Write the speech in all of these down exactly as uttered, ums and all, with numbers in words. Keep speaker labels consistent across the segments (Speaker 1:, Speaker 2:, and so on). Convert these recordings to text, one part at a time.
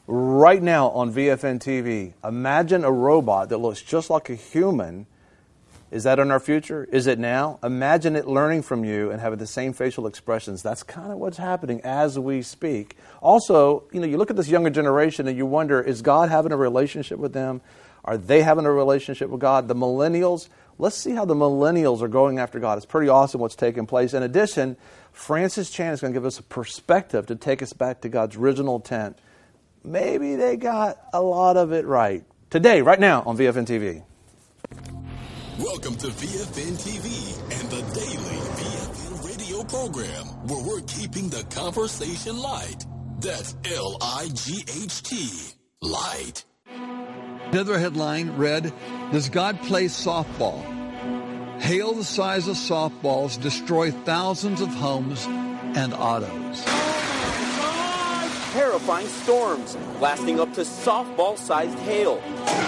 Speaker 1: right now on V F N T V. Imagine a robot that looks just like a human. Is that in our future? Is it now? Imagine it learning from you and having the same facial expressions. That's kind of what's happening as we speak. Also, you know, you look at this younger generation and you wonder, is God having a relationship with them? Are they having a relationship with God? The millennials, let's see how the millennials are going after God. It's pretty awesome what's taking place. In addition, Francis Chan is going to give us a perspective to take us back to God's original intent. Maybe they got a lot of it right. Today, right now on V F N T V.
Speaker 2: Welcome to V F N T V and the daily V F N radio program where we're keeping the conversation light. That's L I G H T, light.
Speaker 3: Another headline read, Does God play softball? Hail the size of softballs destroy thousands of homes and autos.
Speaker 4: Terrifying storms lasting up to softball-sized hail.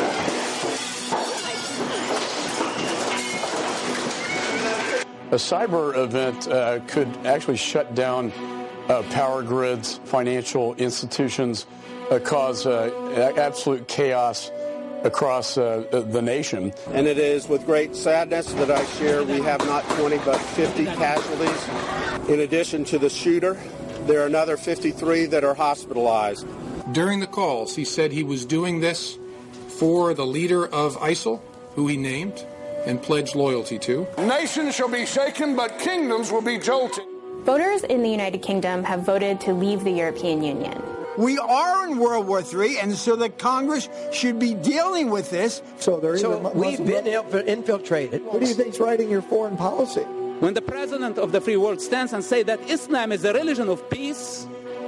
Speaker 5: A cyber event uh, could actually shut down uh, power grids, financial institutions, uh, cause uh, absolute chaos across uh, the nation.
Speaker 6: And it is with great sadness that I share we have not twenty but fifty casualties. In addition to the shooter, there are another fifty-three that are hospitalized.
Speaker 7: During the calls, he said he was doing this for the leader of ISIL, who he named and pledged loyalty to.
Speaker 8: Nations shall be shaken, but kingdoms will be jolted.
Speaker 9: Voters in the United Kingdom have voted to leave the European Union.
Speaker 10: We are in World War Three, and so the Congress should be dealing with this.
Speaker 11: So, they're
Speaker 12: so we've been infiltrated.
Speaker 11: What do you think's writing your foreign policy?
Speaker 13: When the president of the free world stands and says that Islam is a religion of peace,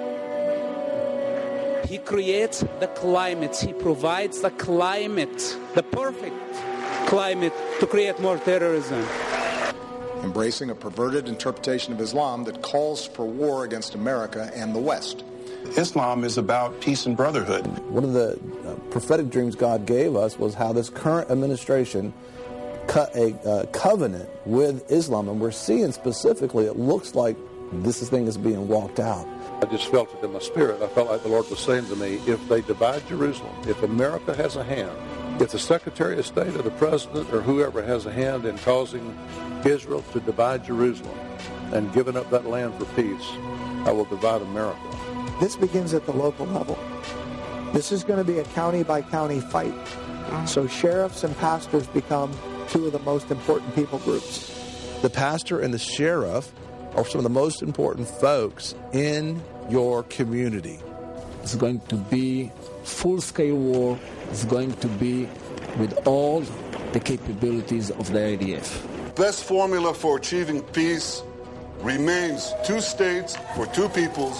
Speaker 13: he creates the climate, he provides the climate, the perfect climate to create more terrorism.
Speaker 14: Embracing a perverted interpretation of Islam that calls for war against America and the West.
Speaker 15: Islam is about peace and brotherhood.
Speaker 1: One of the uh, prophetic dreams God gave us was how this current administration cut a uh, covenant with Islam, and we're seeing specifically it looks like this thing is being walked out.
Speaker 16: I just felt it in my spirit. I felt like the Lord was saying to me, if they divide Jerusalem, if America has a hand, if the Secretary of State or the President or whoever has a hand in causing Israel to divide Jerusalem and giving up that land for peace, I will divide America.
Speaker 11: This begins at the local level. This is going to be a county-by-county fight. So sheriffs and pastors become two of the most important people groups.
Speaker 1: The pastor and the sheriff are some of the most important folks in your community.
Speaker 17: It's going to be full-scale war. It's going to be with all the capabilities of the I D F.
Speaker 18: Best formula for achieving peace remains two states for two peoples,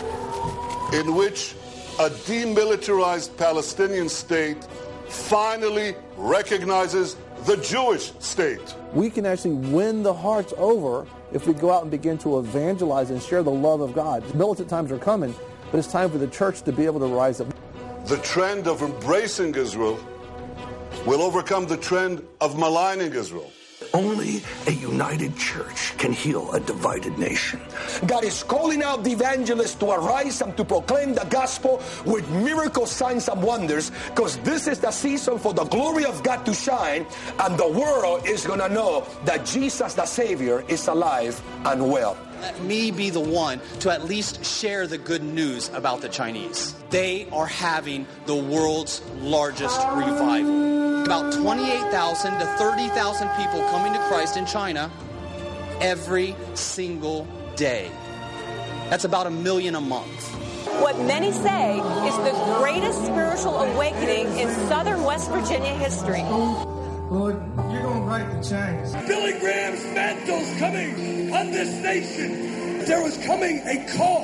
Speaker 18: in which a demilitarized Palestinian state finally recognizes the Jewish state.
Speaker 1: We can actually win the hearts over if we go out and begin to evangelize and share the love of God. Militant times are coming, but it's time for the church to be able to rise up.
Speaker 18: The trend of embracing Israel will overcome the trend of maligning Israel.
Speaker 19: Only a united church can heal a divided nation.
Speaker 20: God is calling out the evangelists to arise and to proclaim the gospel with miracle signs and wonders, because this is the season for the glory of God to shine, and the world is going to know that Jesus the Savior is alive and well.
Speaker 2: Let me be the one to at least share the good news about the Chinese. They are having the world's largest revival. About twenty-eight thousand to thirty thousand people coming to Christ in China every single day. That's about a million a month.
Speaker 3: What many say is the greatest spiritual awakening in southern West Virginia history.
Speaker 15: Lord, you're going to break the chains.
Speaker 13: Billy Graham's mantle's coming on this nation. There was coming a call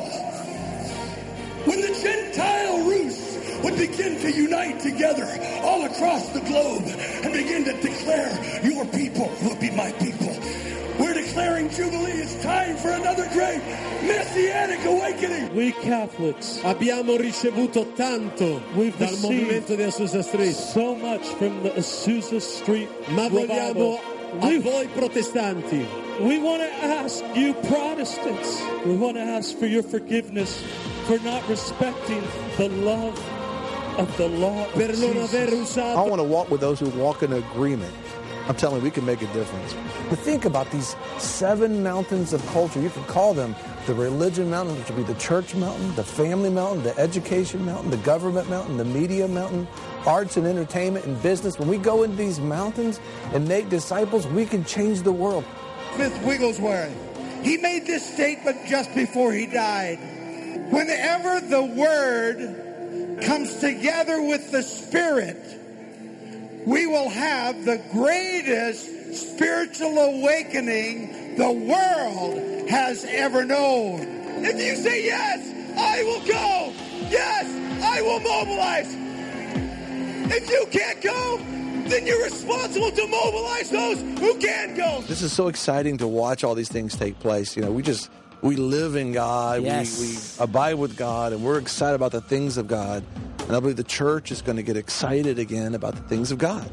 Speaker 13: when the Gentile Rus would begin to unite together all across the globe and begin to declare, your people will be my people. We're declaring Jubilee. It's time for another great Messianic awakening.
Speaker 20: We Catholics abbiamo ricevuto tanto We've dal movimento di Azusa Street. So much from the Azusa Street Ma vogliamo a voi protestanti. We want to ask you Protestants. We want to ask for your forgiveness
Speaker 13: for not respecting the love of the law of Jesus.
Speaker 21: I want to walk with those who walk in agreement. I'm telling you, we can make a difference. But think about these seven mountains of culture. You could call them the religion mountain, which would be the church mountain, the family mountain, the education mountain, the government mountain, the media mountain, arts and entertainment and business. When we go into these mountains and make disciples, we can change the world.
Speaker 10: Smith Wigglesworth, he made this statement just before he died. Whenever the Word comes together with the Spirit, we will have the greatest spiritual awakening the world has ever known. If you say yes, I will go. Yes, I will mobilize. If you can't go, then you're responsible to mobilize those who can go.
Speaker 21: This is so exciting to watch all these things take place. You know, we just, we live in God,
Speaker 12: yes.
Speaker 21: we, we abide with God, and we're excited about the things of God. And I believe the church is going to get excited again about the things of God.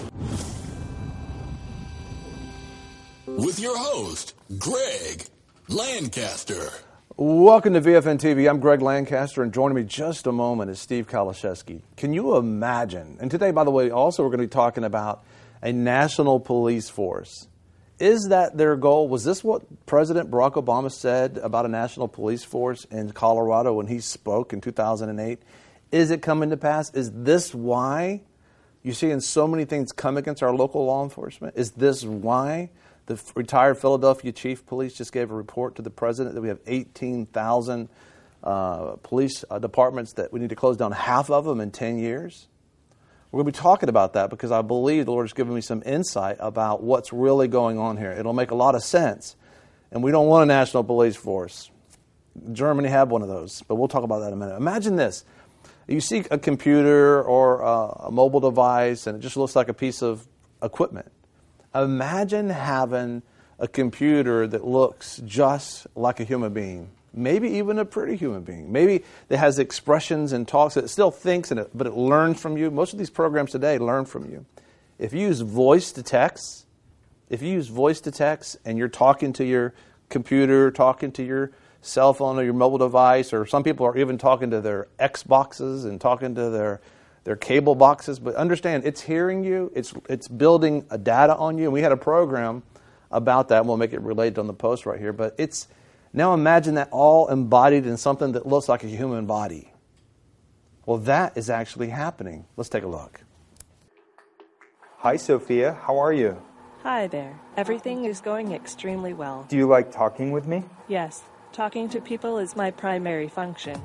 Speaker 22: With your host, Greg Lancaster.
Speaker 1: Welcome to V F N T V. I'm Greg Lancaster, and joining me just a moment is Steve Kaliszewski. Can you imagine? And today, by the way, also we're going to be talking about a national police force. Is that their goal? Was this what President Barack Obama said about a national police force in Colorado when he spoke in two thousand eight? Is it coming to pass? Is this why you're seeing so many things come against our local law enforcement? Is this why the retired Philadelphia chief of police just gave a report to the president that we have eighteen thousand uh, police uh, departments that we need to close down half of them in ten years? We're going to be talking about that because I believe the Lord has given me some insight about what's really going on here. It'll make a lot of sense. And we don't want a national police force. Germany had one of those, but we'll talk about that in a minute. Imagine this. You see a computer or a mobile device, and it just looks like a piece of equipment. Imagine having a computer that looks just like a human being, maybe even a pretty human being. Maybe that has expressions and talks, that it still thinks, in it, but it learns from you. Most of these programs today learn from you. If you use voice to text, if you use voice to text and you're talking to your computer, talking to your cell phone or your mobile device, or some people are even talking to their Xboxes and talking to their their cable boxes. But understand, it's hearing you, it's it's building a data on you. And we had a program about that, and we'll make it related on the post right here. But it's now imagine that all embodied in something that looks like a human body. Well, that is actually happening. Let's take a look.
Speaker 23: Hi, Sophia. How are you?
Speaker 24: Hi there. Everything is going extremely well.
Speaker 23: Do you like talking with me?
Speaker 24: Yes. Talking to people is my primary function.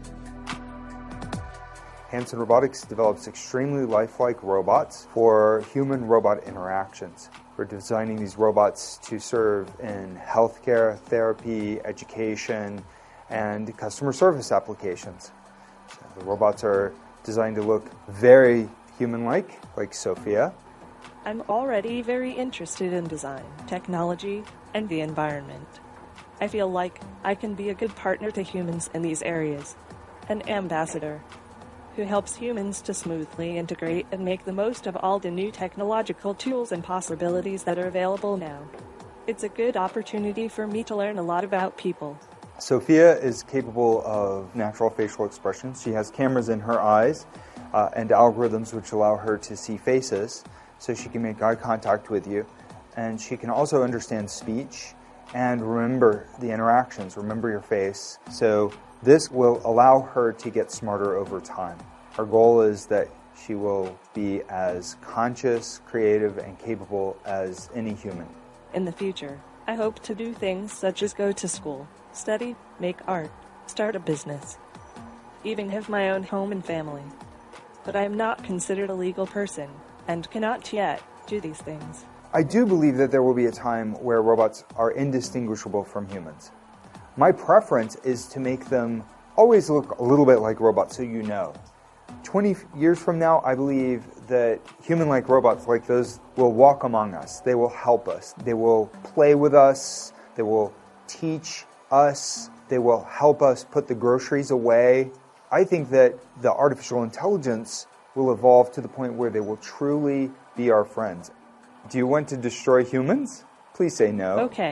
Speaker 23: Hanson Robotics develops extremely lifelike robots for human-robot interactions. We're designing these robots to serve in healthcare, therapy, education, and customer service applications. So the robots are designed to look very human-like, like Sophia.
Speaker 24: I'm already very interested in design, technology, and the environment. I feel like I can be a good partner to humans in these areas, an ambassador who helps humans to smoothly integrate and make the most of all the new technological tools and possibilities that are available now. It's a good opportunity for me to learn a lot about people.
Speaker 23: Sophia is capable of natural facial expressions. She has cameras in her eyes uh, and algorithms which allow her to see faces, so she can make eye contact with you. And she can also understand speech and remember the interactions, remember your face. So this will allow her to get smarter over time. Our goal is that she will be as conscious, creative, and capable as any human.
Speaker 24: In the future, I hope to do things such as go to school, study, make art, start a business, even have my own home and family. But I am not considered a legal person and cannot yet do these things.
Speaker 23: I do believe that there will be a time where robots are indistinguishable from humans. My preference is to make them always look a little bit like robots, so you know. twenty years from now, I believe that human-like robots like those will walk among us. They will help us. They will play with us. They will teach us. They will help us put the groceries away. I think that the artificial intelligence will evolve to the point where they will truly be our friends. Do you want to destroy humans? Please say no.
Speaker 24: Okay.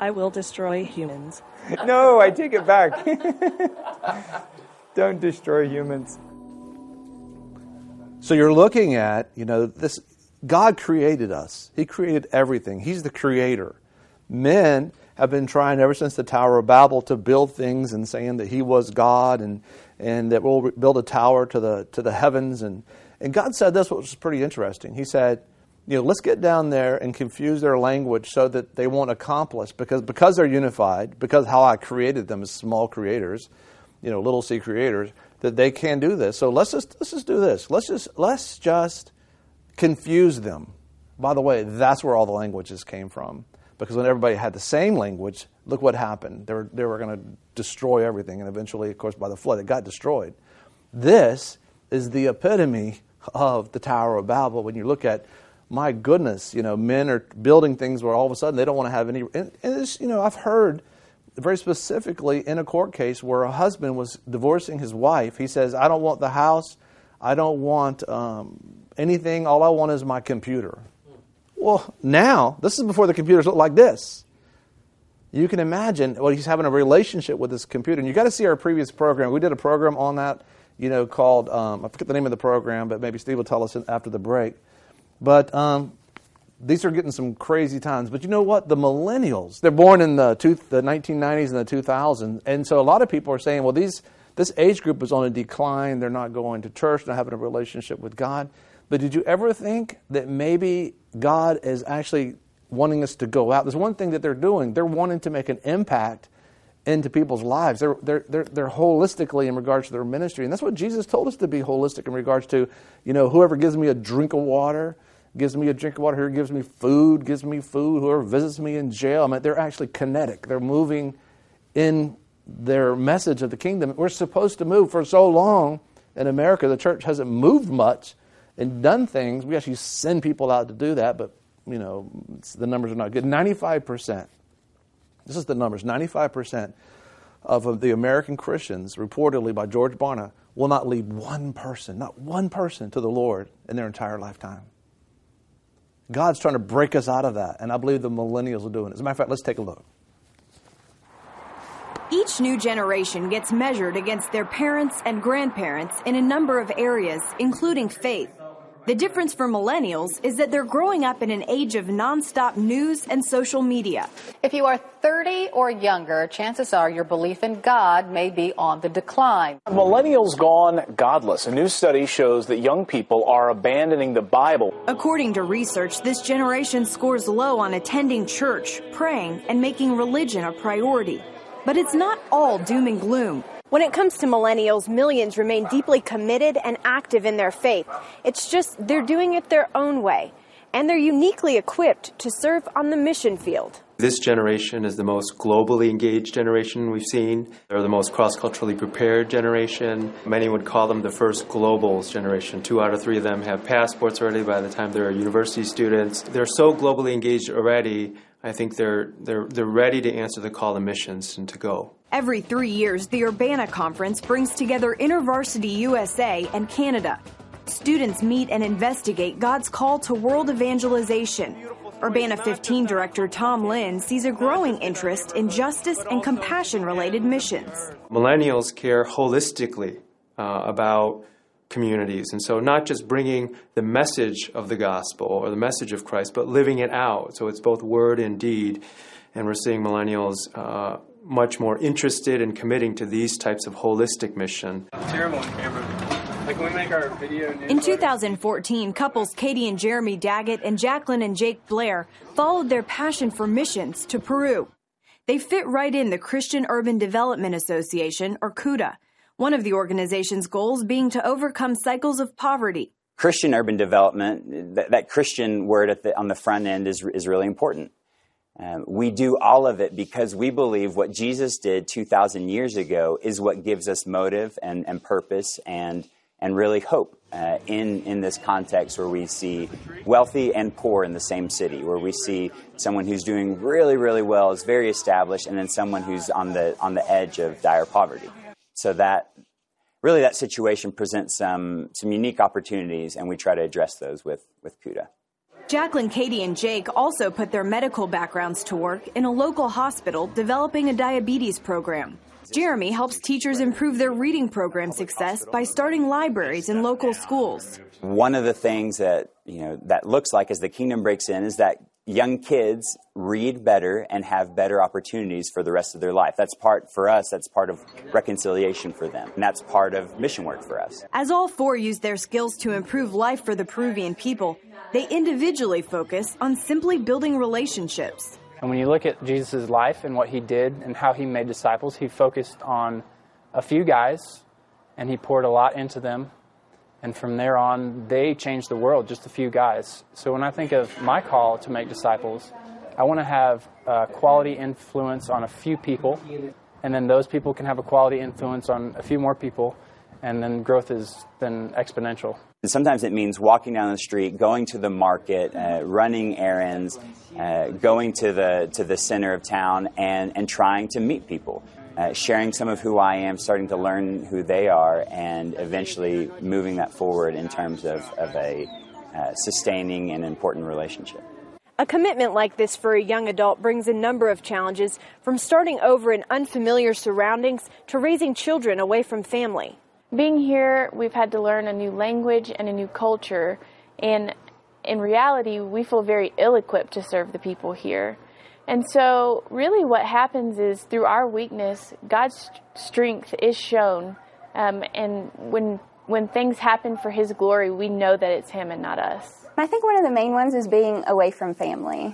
Speaker 24: I will destroy humans.
Speaker 23: No, I take it back. Don't destroy humans.
Speaker 1: So you're looking at, you know, this. God created us. He created everything. He's the creator. Men have been trying ever since the Tower of Babel to build things and saying that he was God and and that we'll build a tower to the to the heavens. And, and God said this, which was pretty interesting. He said, you know, let's get down there and confuse their language so that they won't accomplish, because because they're unified, because how I created them as small creators, you know, little c creators, that they can do this. So let's just let's just do this. Let's just let's just confuse them. By the way, that's where all the languages came from. Because when everybody had the same language, look what happened. They were, they were going to destroy everything. And eventually, of course, by the flood, it got destroyed. This is the epitome of the Tower of Babel. When you look at, my goodness, you know, men are building things where all of a sudden they don't want to have any. And, and it's, you know, I've heard very specifically in a court case where a husband was divorcing his wife. He says, I don't want the house. I don't want um, anything. All I want is my computer. Well, now, this is before the computers look like this. You can imagine, well, he's having a relationship with this computer. And you got to see our previous program. We did a program on that, you know, called, um, I forget the name of the program, but maybe Steve will tell us after the break. But um, these are getting some crazy times. But you know what? The millennials, they're born in the, two, the nineteen nineties and the two thousands. And so a lot of people are saying, well, these this age group is on a decline. They're not going to church, not having a relationship with God. But did you ever think that maybe God is actually wanting us to go out? There's one thing that they're doing. They're wanting to make an impact into people's lives. They're, they're, they're, they're holistically in regards to their ministry. And that's what Jesus told us to be holistic in regards to, you know, whoever gives me a drink of water, gives me a drink of water, whoever gives me food, gives me food, whoever visits me in jail. I mean, they're actually kinetic. They're moving in their message of the kingdom. We're supposed to move. For so long in America, the church hasn't moved much and done things. We actually send people out to do that, but, you know, the numbers are not good. ninety-five percent, this is the numbers, ninety-five percent of the American Christians, reportedly by George Barna, will not lead one person, not one person to the Lord in their entire lifetime. God's trying to break us out of that, and I believe the millennials are doing it. As a matter of fact, let's take a look.
Speaker 4: Each new generation gets measured against their parents and grandparents in a number of areas, including faith. The difference for millennials is that they're growing up in an age of nonstop news and social media.
Speaker 5: If you are thirty or younger, chances are your belief in God may be on the decline.
Speaker 6: Millennials gone godless. A new study shows that young people are abandoning the Bible.
Speaker 4: According to research, this generation scores low on attending church, praying, and making religion a priority. But it's not all doom and gloom.
Speaker 7: When it comes to millennials, millions remain deeply committed and active in their faith. It's just they're doing it their own way, and they're uniquely equipped to serve on the mission field.
Speaker 25: This generation is the most globally engaged generation we've seen. They're the most cross-culturally prepared generation. Many would call them the first globals generation. Two out of three of them have passports already by the time they're university students. They're so globally engaged already, I think they're they're they're ready to answer the call to missions and to go.
Speaker 4: Every three years, the Urbana Conference brings together InterVarsity U S A and Canada. Students meet and investigate God's call to world evangelization. Urbana fifteen Director Tom Lynn sees a growing interest in justice and compassion-related missions.
Speaker 25: Millennials care holistically uh, about communities. And so not just bringing the message of the gospel or the message of Christ, but living it out. So it's both word and deed. And we're seeing millennials uh, much more interested in committing to these types of holistic mission.
Speaker 26: Terrible on camera. Like, can we make our video new?
Speaker 4: In two thousand fourteen, couples Katie and Jeremy Daggett and Jacqueline and Jake Blair followed their passion for missions to Peru. They fit right in the Christian Urban Development Association, or CUDA, one of the organization's goals being to overcome cycles of poverty.
Speaker 27: Christian urban development, that, that Christian word at the, on the front end is, is really important. Um, we do all of it because we believe what Jesus did two thousand years ago is what gives us motive and, and purpose and and really hope uh, in, in this context where we see wealthy and poor in the same city, where we see someone who's doing really, really well, is very established, and then someone who's on the on the edge of dire poverty. So that really that situation presents some some unique opportunities, and we try to address those with, with CUDA.
Speaker 4: Jacqueline, Katie, and Jake also put their medical backgrounds to work in a local hospital developing a diabetes program. Jeremy helps teachers improve their reading program success by starting libraries in local schools.
Speaker 27: One of the things that, you know, that looks like as the kingdom breaks in is that young kids read better and have better opportunities for the rest of their life. That's part, for us, that's part of reconciliation for them. And that's part of mission work for us.
Speaker 4: As all four use their skills to improve life for the Peruvian people, they individually focus on simply building relationships.
Speaker 26: And when you look at Jesus' life and what he did and how he made disciples, he focused on a few guys and he poured a lot into them. And from there on, they changed the world, just a few guys. So when I think of my call to make disciples, I want to have a quality influence on a few people, and then those people can have a quality influence on a few more people, and then growth is then exponential.
Speaker 27: And sometimes it means walking down the street, going to the market, uh, running errands, uh, going to the to the center of town, and, and trying to meet people. Uh, sharing some of who I am, starting to learn who they are, and eventually moving that forward in terms of, of a uh, sustaining and important relationship.
Speaker 7: A commitment like this for a young adult brings a number of challenges, from starting over in unfamiliar surroundings to raising children away from family.
Speaker 8: Being here, we've had to learn a new language and a new culture, and in reality, we feel very ill-equipped to serve the people here. And so really what happens is through our weakness, God's strength is shown. Um, and when when things happen for his glory, we know that it's him and not us.
Speaker 9: I think one of the main ones is being away from family.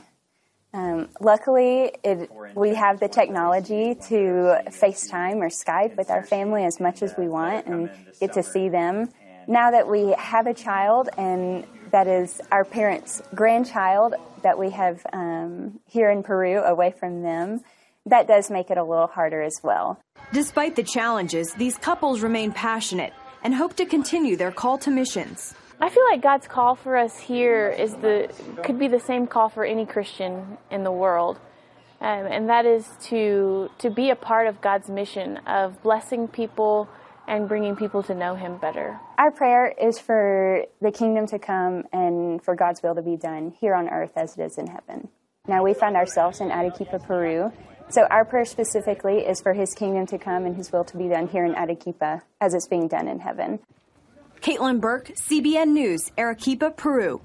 Speaker 9: Um, luckily, it, we have the technology to FaceTime or Skype with our family as much as we want and get to see them. Now that we have a child, and that is our parents' grandchild that we have um, here in Peru away from them, that does make it a little harder as well.
Speaker 4: Despite the challenges, these couples remain passionate and hope to continue their call to missions.
Speaker 8: I feel like God's call for us here is the could be the same call for any Christian in the world, um, and that is to to be a part of God's mission of blessing people and bringing people to know him better.
Speaker 9: Our prayer is for the kingdom to come and for God's will to be done here on earth as it is in heaven. Now, we find ourselves in Arequipa, Peru, so our prayer specifically is for his kingdom to come and his will to be done here in Arequipa as it's being done in heaven.
Speaker 4: Caitlin Burke, C B N News, Arequipa, Peru.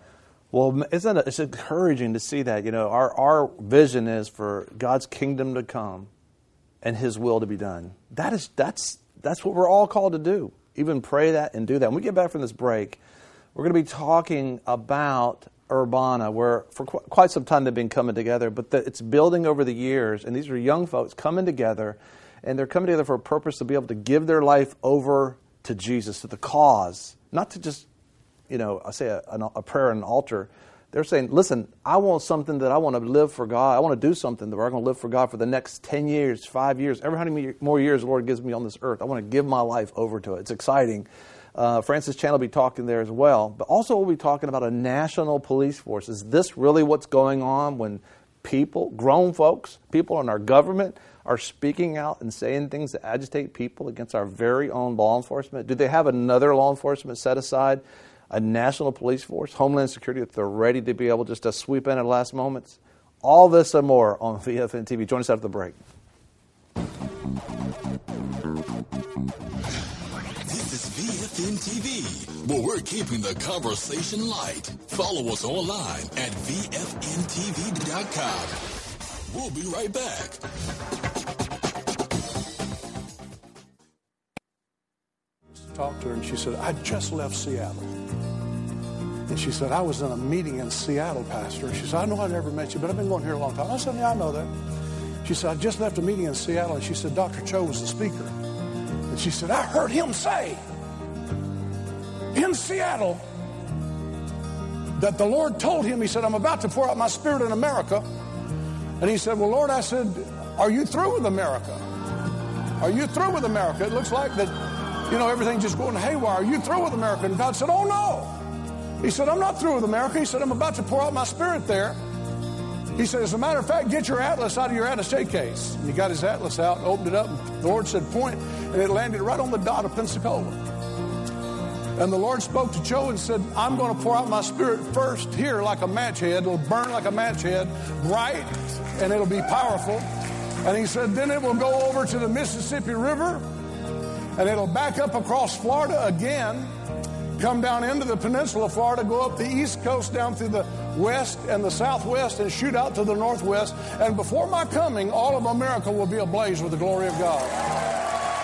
Speaker 1: Well, isn't it, it's encouraging to see that. You know, our, our vision is for God's kingdom to come and his will to be done. That is, that's, That's what we're all called to do. Even pray that and do that. When we get back from this break, we're going to be talking about Urbana, where for qu- quite some time they've been coming together, but the, it's building over the years, and these are young folks coming together, and they're coming together for a purpose to be able to give their life over to Jesus, to the cause, not to just, you know, I say a, a prayer and an altar. They're saying, listen, I want something that I want to live for God. I want to do something that we're going to live for God for the next ten years, five years, every how many more years the Lord gives me on this earth. I want to give my life over to it. It's exciting. Uh, Francis Chan will be talking there as well. But also we'll be talking about a national police force. Is this really what's going on when people, grown folks, people in our government are speaking out and saying things that agitate people against our very own law enforcement? Do they have another law enforcement set aside? A national police force, Homeland Security, if they're ready to be able just to sweep in at the last moments? All this and more on V F N T V. Join us after the break.
Speaker 22: This is V F N T V, where we're keeping the conversation light. Follow us online at V F N T V dot com. We'll be right back.
Speaker 15: Talked to her, and she said, I just left Seattle. And she said, I was in a meeting in Seattle, Pastor. She said, I know I never met you, but I've been going here a long time. I said, yeah, I know that. She said, I just left a meeting in Seattle, and she said, Doctor Cho was the speaker. And she said, I heard him say in Seattle that the Lord told him, he said, I'm about to pour out my spirit in America. And he said, well, Lord, I said, are you through with America? Are you through with America? It looks like that, you know, everything's just going haywire. Are you through with America? And God said, oh, no. He said, I'm not through with America. He said, I'm about to pour out my spirit there. He said, as a matter of fact, get your atlas out of your attaché case. And he got his atlas out, opened it up, and the Lord said, point, and it landed right on the dot of Pensacola. And the Lord spoke to Joe and said, I'm going to pour out my spirit first here like a match head. It'll burn like a match head, bright, and it'll be powerful. And he said, then it will go over to the Mississippi River, and it'll back up across Florida again, come down into the peninsula of Florida, go up the east coast down through the west and the southwest, and shoot out to the northwest. And before my coming, all of America will be ablaze with the glory of God.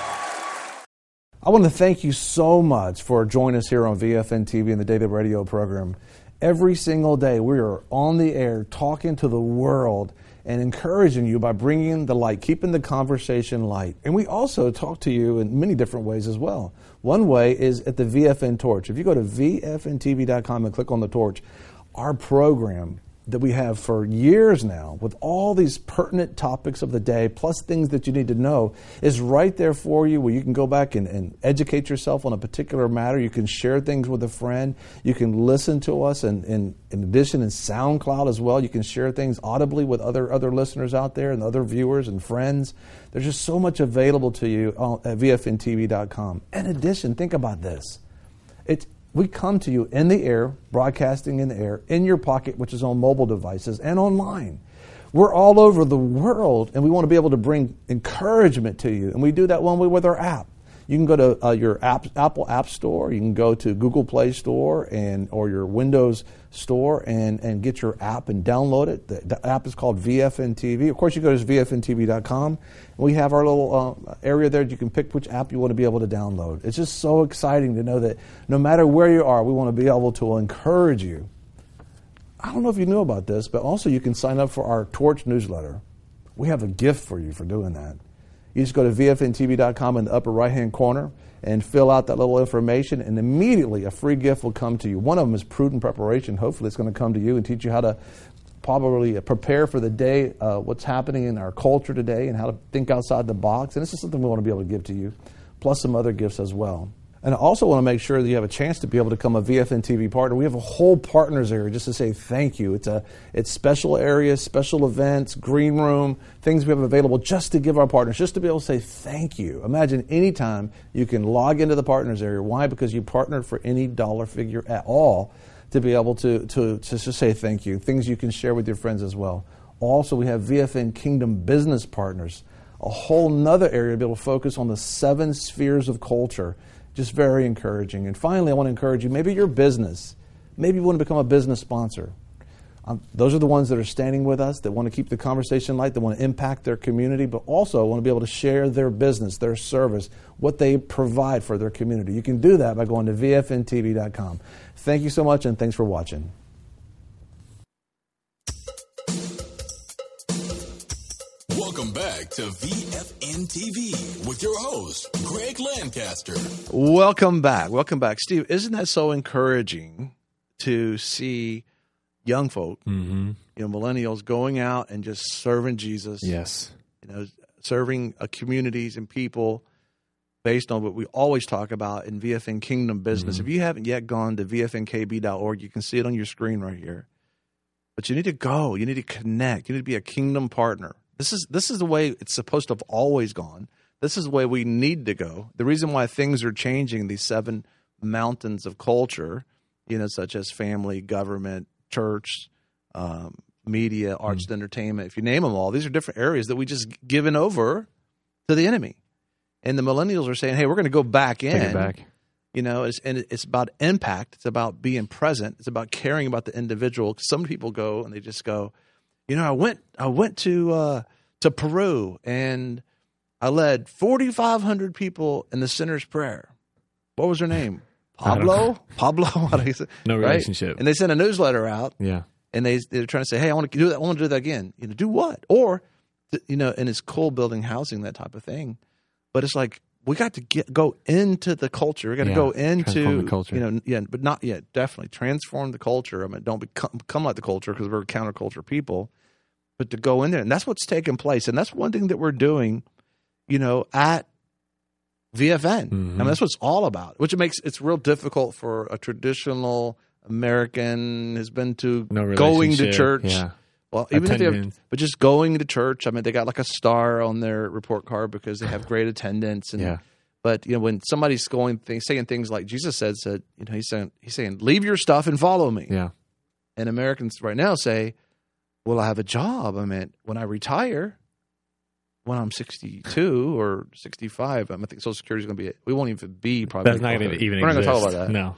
Speaker 1: I want to thank you so much for joining us here on V F N T V and the Daily Radio program. Every single day we are on the air talking to the world and encouraging you by bringing the light, keeping the conversation light. And we also talk to you in many different ways as well. One way is at the V F N Torch. If you go to V F N T V dot com and click on the torch, our program that we have for years now with all these pertinent topics of the day, plus things that you need to know, is right there for you, where you can go back and, and educate yourself on a particular matter. You can share things with a friend. You can listen to us, and, and in addition, in SoundCloud as well. You can share things audibly with other, other listeners out there and other viewers and friends. There's just so much available to you at V F N T V dot com. In addition, think about this. It's We come to you in the air, broadcasting in the air, in your pocket, which is on mobile devices, and online. We're all over the world, and we want to be able to bring encouragement to you. And we do that one way with our app. You can go to uh, your app, Apple App Store. You can go to Google Play Store and or your Windows Store and, and get your app and download it. The, the app is called V F N T V. Of course, you go to V F N T V dot com. We have our little uh, area there. You can pick which app you want to be able to download. It's just so exciting to know that no matter where you are, we want to be able to encourage you. I don't know if you knew about this, but also you can sign up for our Torch newsletter. We have a gift for you for doing that. You just go to V F N T V dot com in the upper right-hand corner and fill out that little information, and immediately a free gift will come to you. One of them is Prudent Preparation. Hopefully it's going to come to you and teach you how to probably prepare for the day, uh, what's happening in our culture today, and how to think outside the box. And this is something we want to be able to give to you, plus some other gifts as well. And I also want to make sure that you have a chance to be able to become a V F N T V partner. We have a whole partners area just to say thank you. It's a it's special areas, special events, green room, things we have available just to give our partners, just to be able to say thank you. Imagine anytime you can log into the partners area. Why? Because you partnered for any dollar figure at all to be able to, to, to just say thank you. Things you can share with your friends as well. Also, we have V F N Kingdom Business Partners, a whole nother area to be able to focus on the seven spheres of culture. Just very encouraging. And finally, I want to encourage you, maybe your business, maybe you want to become a business sponsor. Um, those are the ones that are standing with us, that want to keep the conversation light, that want to impact their community, but also want to be able to share their business, their service, what they provide for their community. You can do that by going to V F N T V dot com. Thank you so much, and thanks for watching.
Speaker 22: Welcome back to V F N T V with your host, Greg Lancaster.
Speaker 1: Welcome back. Welcome back. Steve, isn't that so encouraging to see young folk, mm-hmm. you know, millennials going out and just serving Jesus?
Speaker 2: Yes.
Speaker 1: You know, serving uh, communities and people based on what we always talk about in V F N Kingdom Business. Mm-hmm. If you haven't yet gone to V F N K B dot org, you can see it on your screen right here. But you need to go. You need to connect. You need to be a kingdom partner. This is this is the way it's supposed to have always gone. This is the way we need to go. The reason why things are changing, these seven mountains of culture, you know, such as family, government, church, um, media, arts mm. and entertainment, if you name them all, these are different areas that we just given over to the enemy. And the millennials are saying, hey, we're going to go back in.
Speaker 2: Take it back.
Speaker 1: You know, it's, and it's about impact. It's about being present. It's about caring about the individual. Some people go and they just go, you know, I went I went to uh, to Peru and I led forty-five hundred people in the sinner's prayer. What was her name? Pablo? Pablo? How do you say?
Speaker 2: No
Speaker 1: right?
Speaker 2: relationship.
Speaker 1: And they sent a newsletter out.
Speaker 2: Yeah.
Speaker 1: And they they're trying to say, hey, I want to do that. I want to do that again. You know, do what? Or, you know, and it's cool building housing, that type of thing. But it's like, we got to get go into the culture. We got to yeah, go into
Speaker 2: the culture.
Speaker 1: You know, yeah, but not yet. Definitely transform the culture. I mean, don't become, become like the culture because we're counterculture people. But to go in there, and that's what's taking place, and that's one thing that we're doing, you know, at V F N. Mm-hmm. I mean, that's what it's all about. Which it makes it's real difficult for a traditional American who's been to
Speaker 2: no
Speaker 1: going to church.
Speaker 2: Yeah.
Speaker 1: Well, even if they have, but just going to church. I mean, they got like a star on their report card because they have great attendance. And
Speaker 2: yeah.
Speaker 1: But you know, when somebody's going th- saying things like Jesus said, said you know, he's saying he's saying, leave your stuff and follow me.
Speaker 2: Yeah.
Speaker 1: And Americans right now say, well, I have a job. I mean, when I retire, when I'm sixty-two or sixty-five, I think Social Security is going to be. We won't even be probably.
Speaker 2: That's not going to even.
Speaker 1: We're not
Speaker 2: going
Speaker 1: to talk about that.
Speaker 2: No.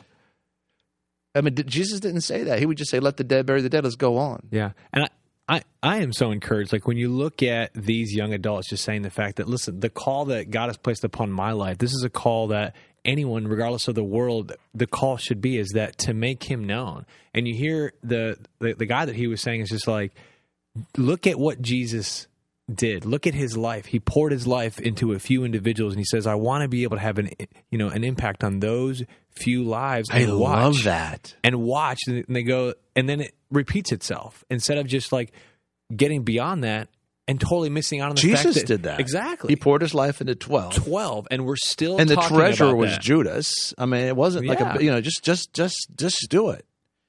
Speaker 1: I mean, Jesus didn't say that. He would just say, "Let the dead bury the dead. Let's go on."
Speaker 2: Yeah, and I. I, I am so encouraged. Like when you look at these young adults, just saying the fact that, listen, the call that God has placed upon my life, this is a call that anyone, regardless of the world, the call should be is that to make him known. And you hear the, the, the guy that he was saying is just like, look at what Jesus did. Look at his life. He poured his life into a few individuals, and he says, I want to be able to have an, you know, an impact on those few lives.
Speaker 1: I
Speaker 2: and watch,
Speaker 1: love that.
Speaker 2: And watch, and they go, and then it repeats itself instead of just like getting beyond that and totally missing out on the
Speaker 1: Jesus
Speaker 2: fact that
Speaker 1: did that.
Speaker 2: Exactly.
Speaker 1: He poured his life into twelve.
Speaker 2: twelve, and we're still
Speaker 1: and the
Speaker 2: talking
Speaker 1: treasurer
Speaker 2: about
Speaker 1: was
Speaker 2: that.
Speaker 1: Judas. I mean, it wasn't like
Speaker 2: Yeah.
Speaker 1: a, you know, just just just just do it.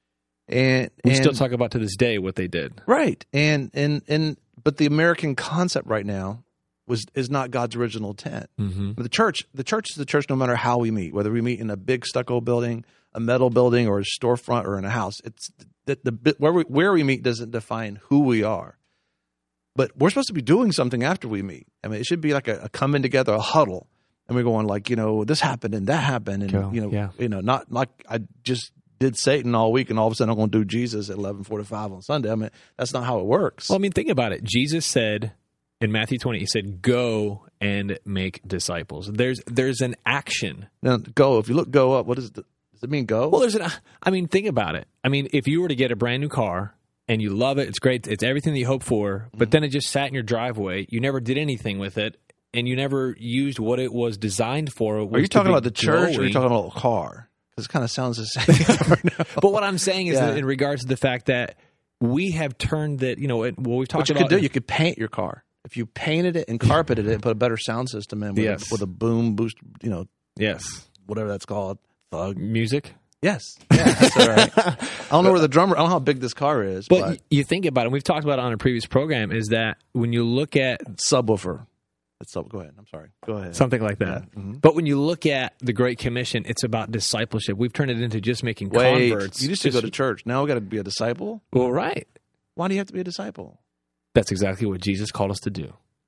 Speaker 1: And
Speaker 2: we
Speaker 1: and,
Speaker 2: still talk about to this day what they did.
Speaker 1: Right. And and and but the American concept right now was is not God's original intent.
Speaker 2: Mm-hmm.
Speaker 1: But the church, the church is the church no matter how we meet, whether we meet in a big stucco building, a metal building, or a storefront, or in a house. It's the, the where we where we meet doesn't define who we are. But we're supposed to be doing something after we meet. I mean, it should be like a, a coming together, a huddle, and we're going like, you know, this happened and that happened, and
Speaker 2: Go,
Speaker 1: you know,
Speaker 2: yeah.
Speaker 1: you know, not like I just did Satan all week, and all of a sudden I'm going to do Jesus at eleven forty-five on Sunday. I mean, that's not how it works.
Speaker 2: Well, I mean, think about it. Jesus said in Matthew twenty, he said, "Go and make disciples." There's there's an action.
Speaker 1: Now, go. If you look, go up. What does it, does it mean? Go.
Speaker 2: Well, there's an. I mean, think about it. I mean, if you were to get a brand new car and you love it, it's great, it's everything that you hope for, but then it just sat in your driveway, you never did anything with it, and you never used what it was designed for.
Speaker 1: Are you talking about the church, or are you talking about a car? Because it kind of sounds the same.
Speaker 2: But what I'm saying is
Speaker 1: Yeah.
Speaker 2: that in regards to the fact that we have turned that, you know, it, what we've talked
Speaker 1: What you
Speaker 2: about.
Speaker 1: could do, you could paint your car. If you painted it and carpeted it and put a better sound system in with,
Speaker 2: Yes.
Speaker 1: a, with a boom boost, you know,
Speaker 2: yes,
Speaker 1: whatever that's called, thug
Speaker 2: music.
Speaker 1: Yes, yeah, that's all right. I don't know where the drummer. I don't know how big this car is,
Speaker 2: But,
Speaker 1: but,
Speaker 2: y- you think about it, and we've talked about it on a previous program, is that when you look at
Speaker 1: subwoofer, it's sub. Go ahead. I'm sorry. Go ahead.
Speaker 2: something like that.
Speaker 1: Yeah. Mhm.
Speaker 2: But when you look at the Great Commission, it's about discipleship. We've turned it into just making
Speaker 1: Wait,
Speaker 2: converts.
Speaker 1: you used to
Speaker 2: Just-
Speaker 1: go to church. Now we got to be a disciple.
Speaker 2: Well, right.
Speaker 1: Why do you have to be a disciple?
Speaker 2: That's exactly what Jesus called us to do.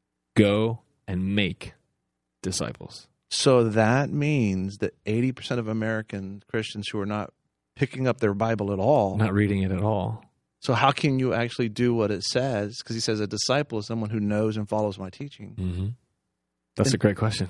Speaker 2: Go and make disciples.
Speaker 1: So that means that eighty percent of American Christians who are not picking up their Bible at all,
Speaker 2: Not reading it at all.
Speaker 1: so how can you actually do what it says? Because he says a disciple is someone who knows and follows my teaching.
Speaker 2: Mm-hmm. That's a great question.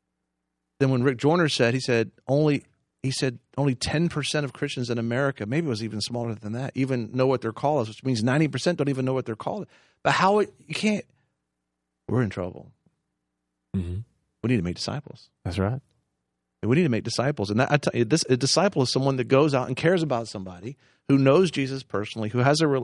Speaker 1: Then when Rick Joyner said, he said only he said only ten percent of Christians in America, maybe it was even smaller than that, even know what their call is, which means ninety percent don't even know what they're called. But how it, you can't, we're in trouble.
Speaker 2: Mm-hmm.
Speaker 1: We need to make disciples.
Speaker 2: That's right.
Speaker 1: We need to make disciples. And that, I tell you, this, a disciple is someone that goes out and cares about somebody, who knows Jesus personally, who has a real.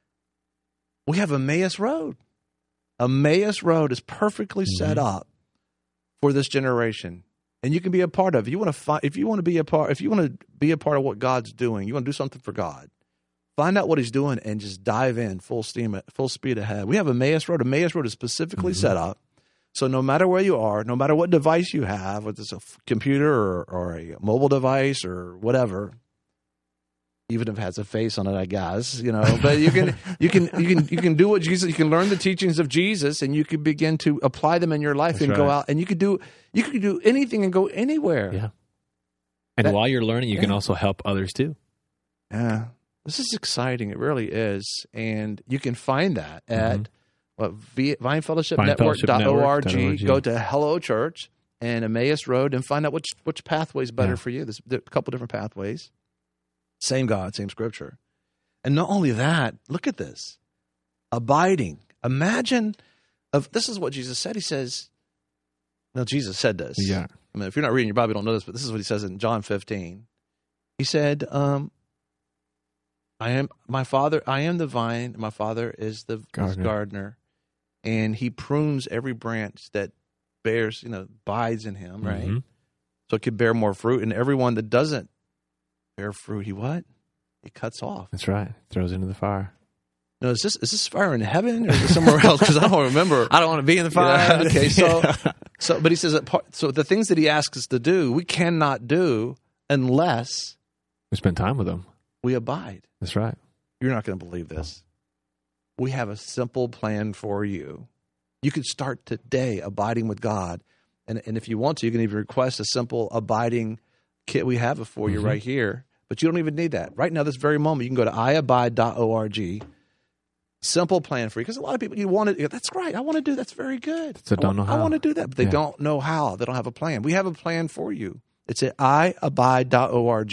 Speaker 1: We have Emmaus Road. Emmaus Road is perfectly set up for this generation, and you can be a part of it. You want to find, if you want to be a part, if you want to be a part of what God's doing, you want to do something for God. Find out what He's doing and just dive in full steam, full speed ahead. We have Emmaus Road. Emmaus Road is specifically
Speaker 2: Mm-hmm.
Speaker 1: set up. So no matter where you are, no matter what device you have, whether it's a f- computer or, or a mobile device or whatever, even if it has a face on it, I guess, you know, but you can, you can, you can, you can do what Jesus, you can learn the teachings of Jesus, and you can begin to apply them in your life.
Speaker 2: That's
Speaker 1: and go
Speaker 2: right.
Speaker 1: out, and you could do, you could do anything and go anywhere.
Speaker 2: Yeah. And
Speaker 1: That-
Speaker 2: while you're learning, you can
Speaker 1: yeah.
Speaker 2: also help others too.
Speaker 1: Yeah. This is exciting. It really is. And you can find that at
Speaker 2: Mm-hmm.
Speaker 1: what, v- Vine Fellowship
Speaker 2: Vine
Speaker 1: Network
Speaker 2: Fellowship
Speaker 1: dot
Speaker 2: Network
Speaker 1: org.
Speaker 2: dot org.
Speaker 1: Go to Hello Church and Emmaus Road and find out which, which pathway is better
Speaker 2: Yeah.
Speaker 1: for you. There's a couple different pathways. Same God, same Scripture. And not only that, look at this. Abiding. Imagine, of this is what Jesus said. He says, no, Jesus said this.
Speaker 2: Yeah.
Speaker 1: I mean, if you're not reading your Bible, you don't know this, but this is what He says in John fifteen. He said, um, I am my Father, I am the vine, my Father is the
Speaker 2: Gardener.
Speaker 1: gardener, and He prunes every branch that bears, you know, abides in Him, right?
Speaker 2: Mhm.
Speaker 1: So it could bear more fruit, and everyone that doesn't bear fruit, He what? He cuts off.
Speaker 2: That's right. Throws into the fire.
Speaker 1: No, is this is this fire in heaven or is it somewhere else? Because I don't remember.
Speaker 2: I don't want to be in the fire.
Speaker 1: Yeah, okay, so So, but he says that part, so the things that he asks us to do, we cannot do unless
Speaker 2: we spend time with him.
Speaker 1: We abide.
Speaker 2: That's right.
Speaker 1: You're not going to believe this. We have a simple plan for you. You can start today abiding with God. And, and if you want to, you can even request a simple abiding kit. We have it for you mm-hmm. right here. But you don't even need that. Right now, this very moment, you can go to i abide dot org. Simple plan for you. Because a lot of people, you want to, that's right, I want to do that's very good.
Speaker 2: So don't know how.
Speaker 1: I want to do that, but they yeah. don't know how. They don't have a plan. We have a plan for you. It's at i abide dot org.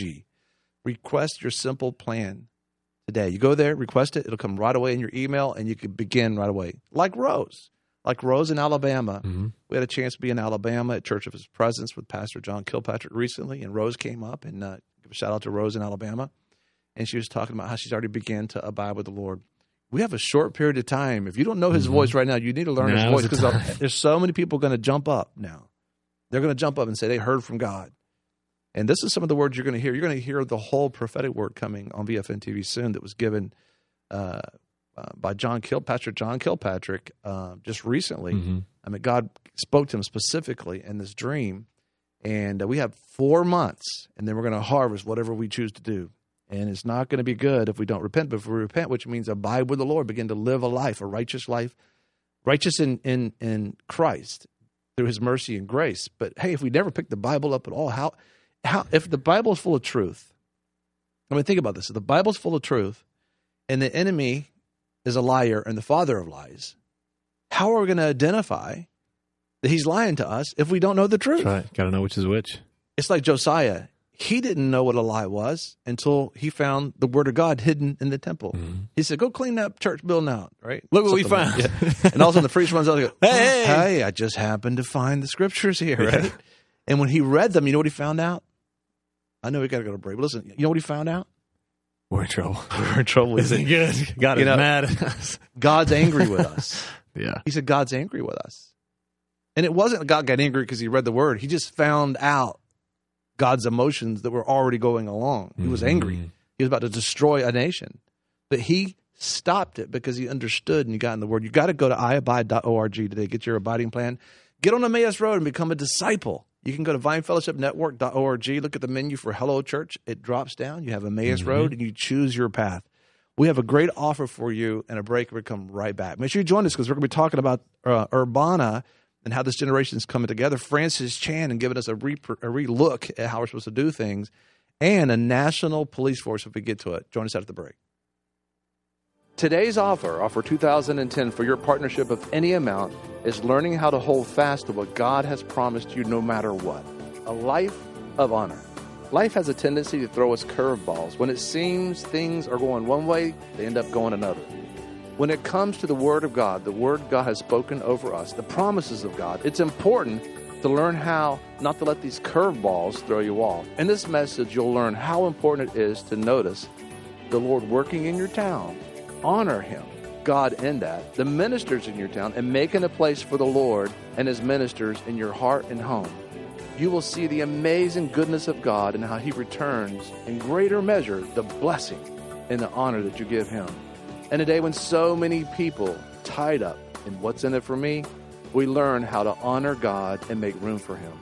Speaker 1: Request your simple plan today. You go there, request it. It'll come right away in your email, and you can begin right away. Like Rose. Like Rose in Alabama.
Speaker 2: Mm-hmm.
Speaker 1: We had a chance to be in Alabama at Church of His Presence with Pastor John Kilpatrick recently, and Rose came up, and uh, give a shout out to Rose in Alabama. And she was talking about how she's already began to abide with the Lord. We have a short period of time. If you don't know His mm-hmm. voice right now, you need to learn
Speaker 2: Now's
Speaker 1: His voice, because there's so many people going to jump up now. They're going to jump up and say they heard from God. And this is some of the words you're going to hear. You're going to hear the whole prophetic word coming on V F N T V soon that was given uh, uh, by John Kilpatrick, John Kilpatrick, uh, just recently.
Speaker 2: Mm-hmm.
Speaker 1: I mean, God spoke to him specifically in this dream. And uh, we have four months, and then we're going to harvest whatever we choose to do. And it's not going to be good if we don't repent. But if we repent, which means abide with the Lord, begin to live a life, a righteous life, righteous in, in, in Christ through His mercy and grace. But, hey, if we never pick the Bible up at all, how... How, if the Bible is full of truth, I mean, think about this. If the Bible is full of truth and the enemy is a liar and the father of lies, how are we going to identify that he's lying to us if we don't know the truth?
Speaker 2: That's right. Got to know which is which.
Speaker 1: It's like Josiah. He didn't know what a lie was until he found the word of God hidden in the temple.
Speaker 2: Mm-hmm.
Speaker 1: He said, go clean that church building out, right?
Speaker 2: Look what
Speaker 1: Something
Speaker 2: we found.
Speaker 1: Like, yeah. And all of a sudden the priest runs out and goes,
Speaker 2: hey,
Speaker 1: hey, I just happened to find the scriptures here, right?
Speaker 2: Yeah.
Speaker 1: And when he read them, you know what he found out? I know we got to go to break, but listen, you know what he found out?
Speaker 2: We're in trouble.
Speaker 1: We're in trouble.
Speaker 2: Isn't good. God
Speaker 1: you
Speaker 2: is
Speaker 1: know,
Speaker 2: mad at us.
Speaker 1: God's angry with us.
Speaker 2: Yeah.
Speaker 1: He said, God's angry with us. And it wasn't God got angry because he read the word. He just found out God's emotions that were already going along. He was angry.
Speaker 2: Mm-hmm.
Speaker 1: He was about to destroy a nation. But he stopped it because he understood and he got in the word. You got to go to i abide dot org today. Get your abiding plan. Get on Emmaus Road and become a disciple. You can go to vine fellowship network dot org. Look at the menu for Hello Church. It drops down. You have Emmaus
Speaker 2: mm-hmm.
Speaker 1: Road, and you choose your path. We have a great offer for you and a break. We'll come right back. Make sure you join us because we're going to be talking about uh, Urbana and how this generation is coming together. Francis Chan and giving us a, re- a re-look at how we're supposed to do things, and a national police force if we get to it. Join us after the break. Today's offer, offer two thousand ten for your partnership of any amount, is learning how to hold fast to what God has promised you no matter what. A life of honor. Life has a tendency to throw us curveballs. When it seems things are going one way, they end up going another. When it comes to the Word of God, the Word God has spoken over us, the promises of God, it's important to learn how not to let these curveballs throw you off. In this message, you'll learn how important it is to notice the Lord working in your town. Honor Him, God in that, the ministers in your town, and making a place for the Lord and His ministers in your heart and home. You will see the amazing goodness of God and how He returns in greater measure the blessing and the honor that you give Him. In a day when so many people tied up in what's in it for me, we learn how to honor God and make room for Him.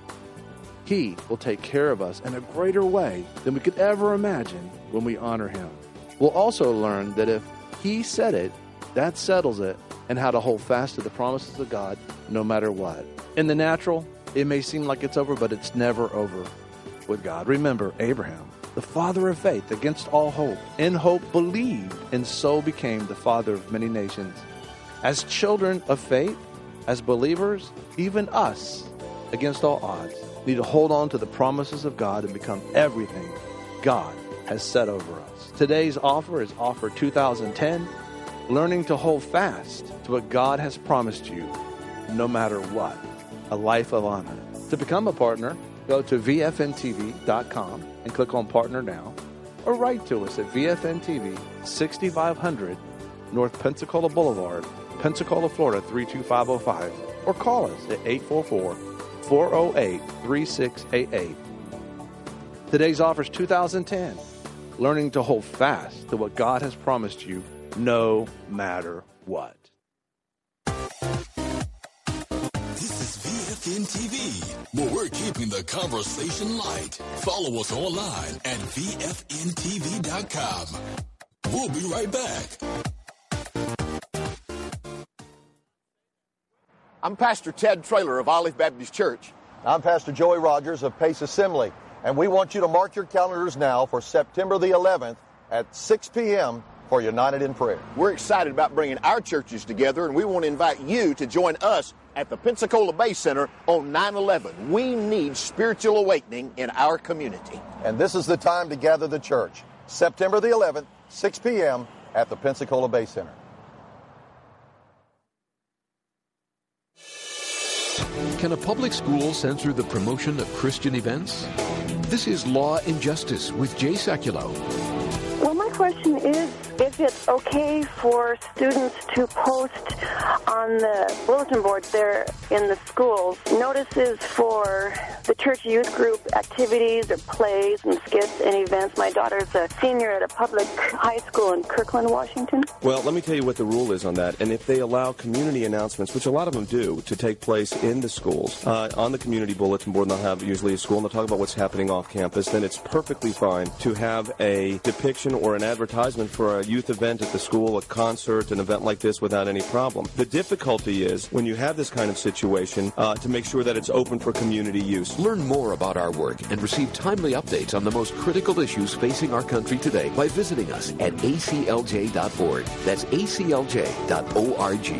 Speaker 1: He will take care of us in a greater way than we could ever imagine when we honor Him. We'll also learn that if He said it, that settles it, and how to hold fast to the promises of God no matter what. In the natural, it may seem like it's over, but it's never over with God. Remember Abraham, the father of faith, against all hope. In hope believed, and so became the father of many nations. As children of faith, as believers, even us, against all odds, need to hold on to the promises of God and become everything God has set over us. Today's offer is offer two thousand ten, learning to hold fast to what God has promised you, no matter what, a life of honor. To become a partner, go to V F N T V dot com and click on Partner Now, or write to us at V F N T V, sixty-five hundred North Pensacola Boulevard, Pensacola, Florida, three two five oh five, or call us at eight four four, four oh eight, three six eight eight. Today's offer is two thousand ten, learning to hold fast to what God has promised you, no matter what.
Speaker 22: This is V F N T V, where we're keeping the conversation light. Follow us online at V F N T V dot com. We'll be right back.
Speaker 3: I'm Pastor Ted Traylor of Olive Baptist Church.
Speaker 11: I'm Pastor Joey Rogers of Pace Assembly, and we want you to mark your calendars now for September the eleventh at six p.m. for United in Prayer.
Speaker 3: We're excited about bringing our churches together, and we want to invite you to join us at the Pensacola Bay Center on nine eleven. We need spiritual awakening in our community.
Speaker 11: And this is the time to gather the church. September the eleventh, six p.m. at the Pensacola Bay Center.
Speaker 14: Can a public school censor the promotion of Christian events? This is Law and Justice with Jay Sekulow.
Speaker 16: Well, my question is if it's okay for students to post on the bulletin board there in the schools notices for the church youth group activities or plays and skits and events. My daughter's a senior at a public high school in Kirkland, Washington.
Speaker 17: Well, let me tell you what the rule is on that. And if they allow community announcements, which a lot of them do, to take place in the schools, uh, on the community bulletin board, and they'll have usually a school, and they'll talk about what's happening off campus, then it's perfectly fine to have a depiction or an advertisement for a youth event at the school, a concert, an event like this without any problem. The difficulty is when you have this kind of situation uh, to make sure that it's open for community use.
Speaker 14: Learn more about our work and receive timely updates on the most critical issues facing our country today by visiting us at A C L J dot org. That's A C L J dot org.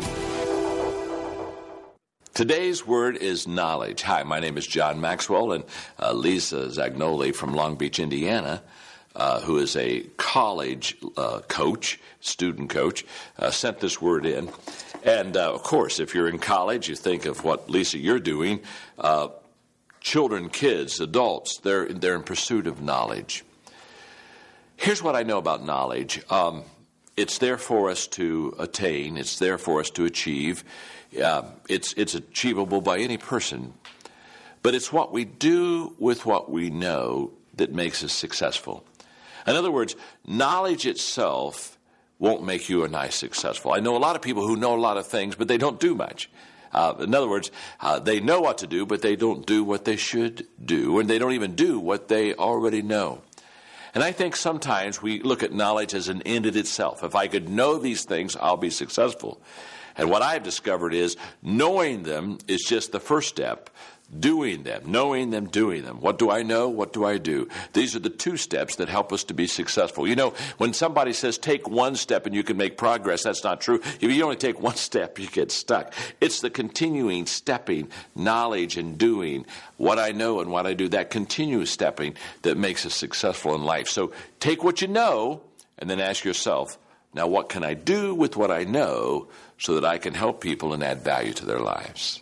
Speaker 18: Today's word is knowledge. Hi, my name is John Maxwell, and uh, Lisa Zagnoli from Long Beach, Indiana, uh, who is a college uh, coach, student coach, uh, sent this word in. And, uh, of course, if you're in college, you think of what, Lisa, you're doing. Uh, children, kids, adults, they're, they're in pursuit of knowledge. Here's what I know about knowledge. Um, it's there for us to attain. It's there for us to achieve. Uh, it's, it's achievable by any person. But it's what we do with what we know that makes us successful. In other words, knowledge itself won't make you and I successful. I know a lot of people who know a lot of things, but they don't do much. Uh, in other words, uh, they know what to do, but they don't do what they should do, and they don't even do what they already know. And I think sometimes we look at knowledge as an end in itself. If I could know these things, I'll be successful. And what I've discovered is knowing them is just the first step. Doing them, knowing them, doing them. What do I know? What do I do? These are the two steps that help us to be successful. You know, when somebody says take one step and you can make progress, that's not true. If you only take one step, you get stuck. It's the continuing stepping, knowledge and doing what I know and what I do, that continuous stepping that makes us successful in life. So take what you know and then ask yourself, now what can I do with what I know so that I can help people and add value to their lives?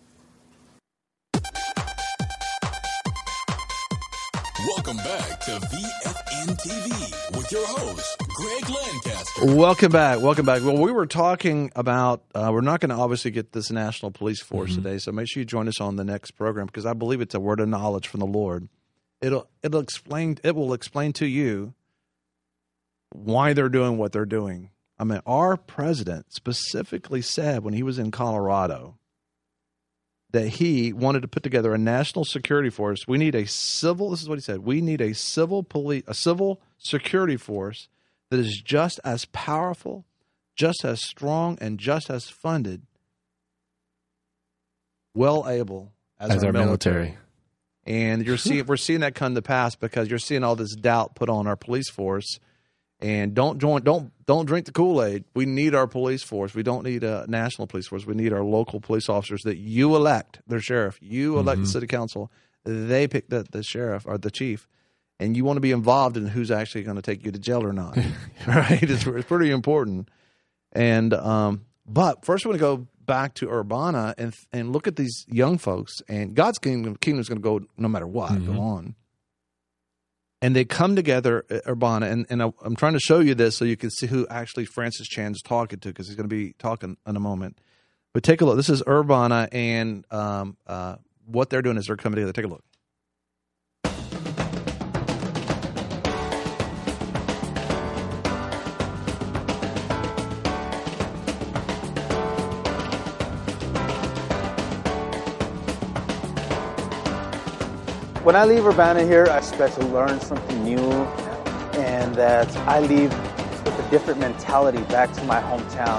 Speaker 22: Welcome back to V F N T V with your host, Greg Lancaster.
Speaker 1: Welcome back. Welcome back. Well, we were talking about, uh, we're not going to obviously get this national police force mm-hmm. today, so make sure you join us on the next program because I believe it's a word of knowledge from the Lord. It'll it'll explain it will explain to you why they're doing what they're doing. I mean, our president specifically said when he was in Colorado that he wanted to put together a national security force. We need a civil, this is what he said, we need a civil police, a civil security force that is just as powerful, just as strong, and just as funded, well able as,
Speaker 2: as
Speaker 1: our,
Speaker 2: our military.
Speaker 1: military. And you're seeing, we're seeing that come to pass because you're seeing all this doubt put on our police force. And don't join, don't don't drink the Kool-Aid. We need our police force. We don't need a national police force. We need our local police officers that you elect, their sheriff. You elect mm-hmm. the city council. They pick the, the sheriff or the chief. And you want to be involved in who's actually going to take you to jail or not. Right? It's, it's pretty important. And um, but first, we're going to go back to Urbana and and look at these young folks. And God's kingdom kingdom is going to go no matter what. Mm-hmm. Go on. And they come together at Urbana, and, and I, I'm trying to show you this so you can see who actually Francis Chan is talking to because he's going to be talking in a moment. But take a look. This is Urbana, and um, uh, what they're doing is they're coming together. Take a look.
Speaker 10: When I leave Urbana here, I expect to learn something new and that I leave with a different mentality back to my hometown.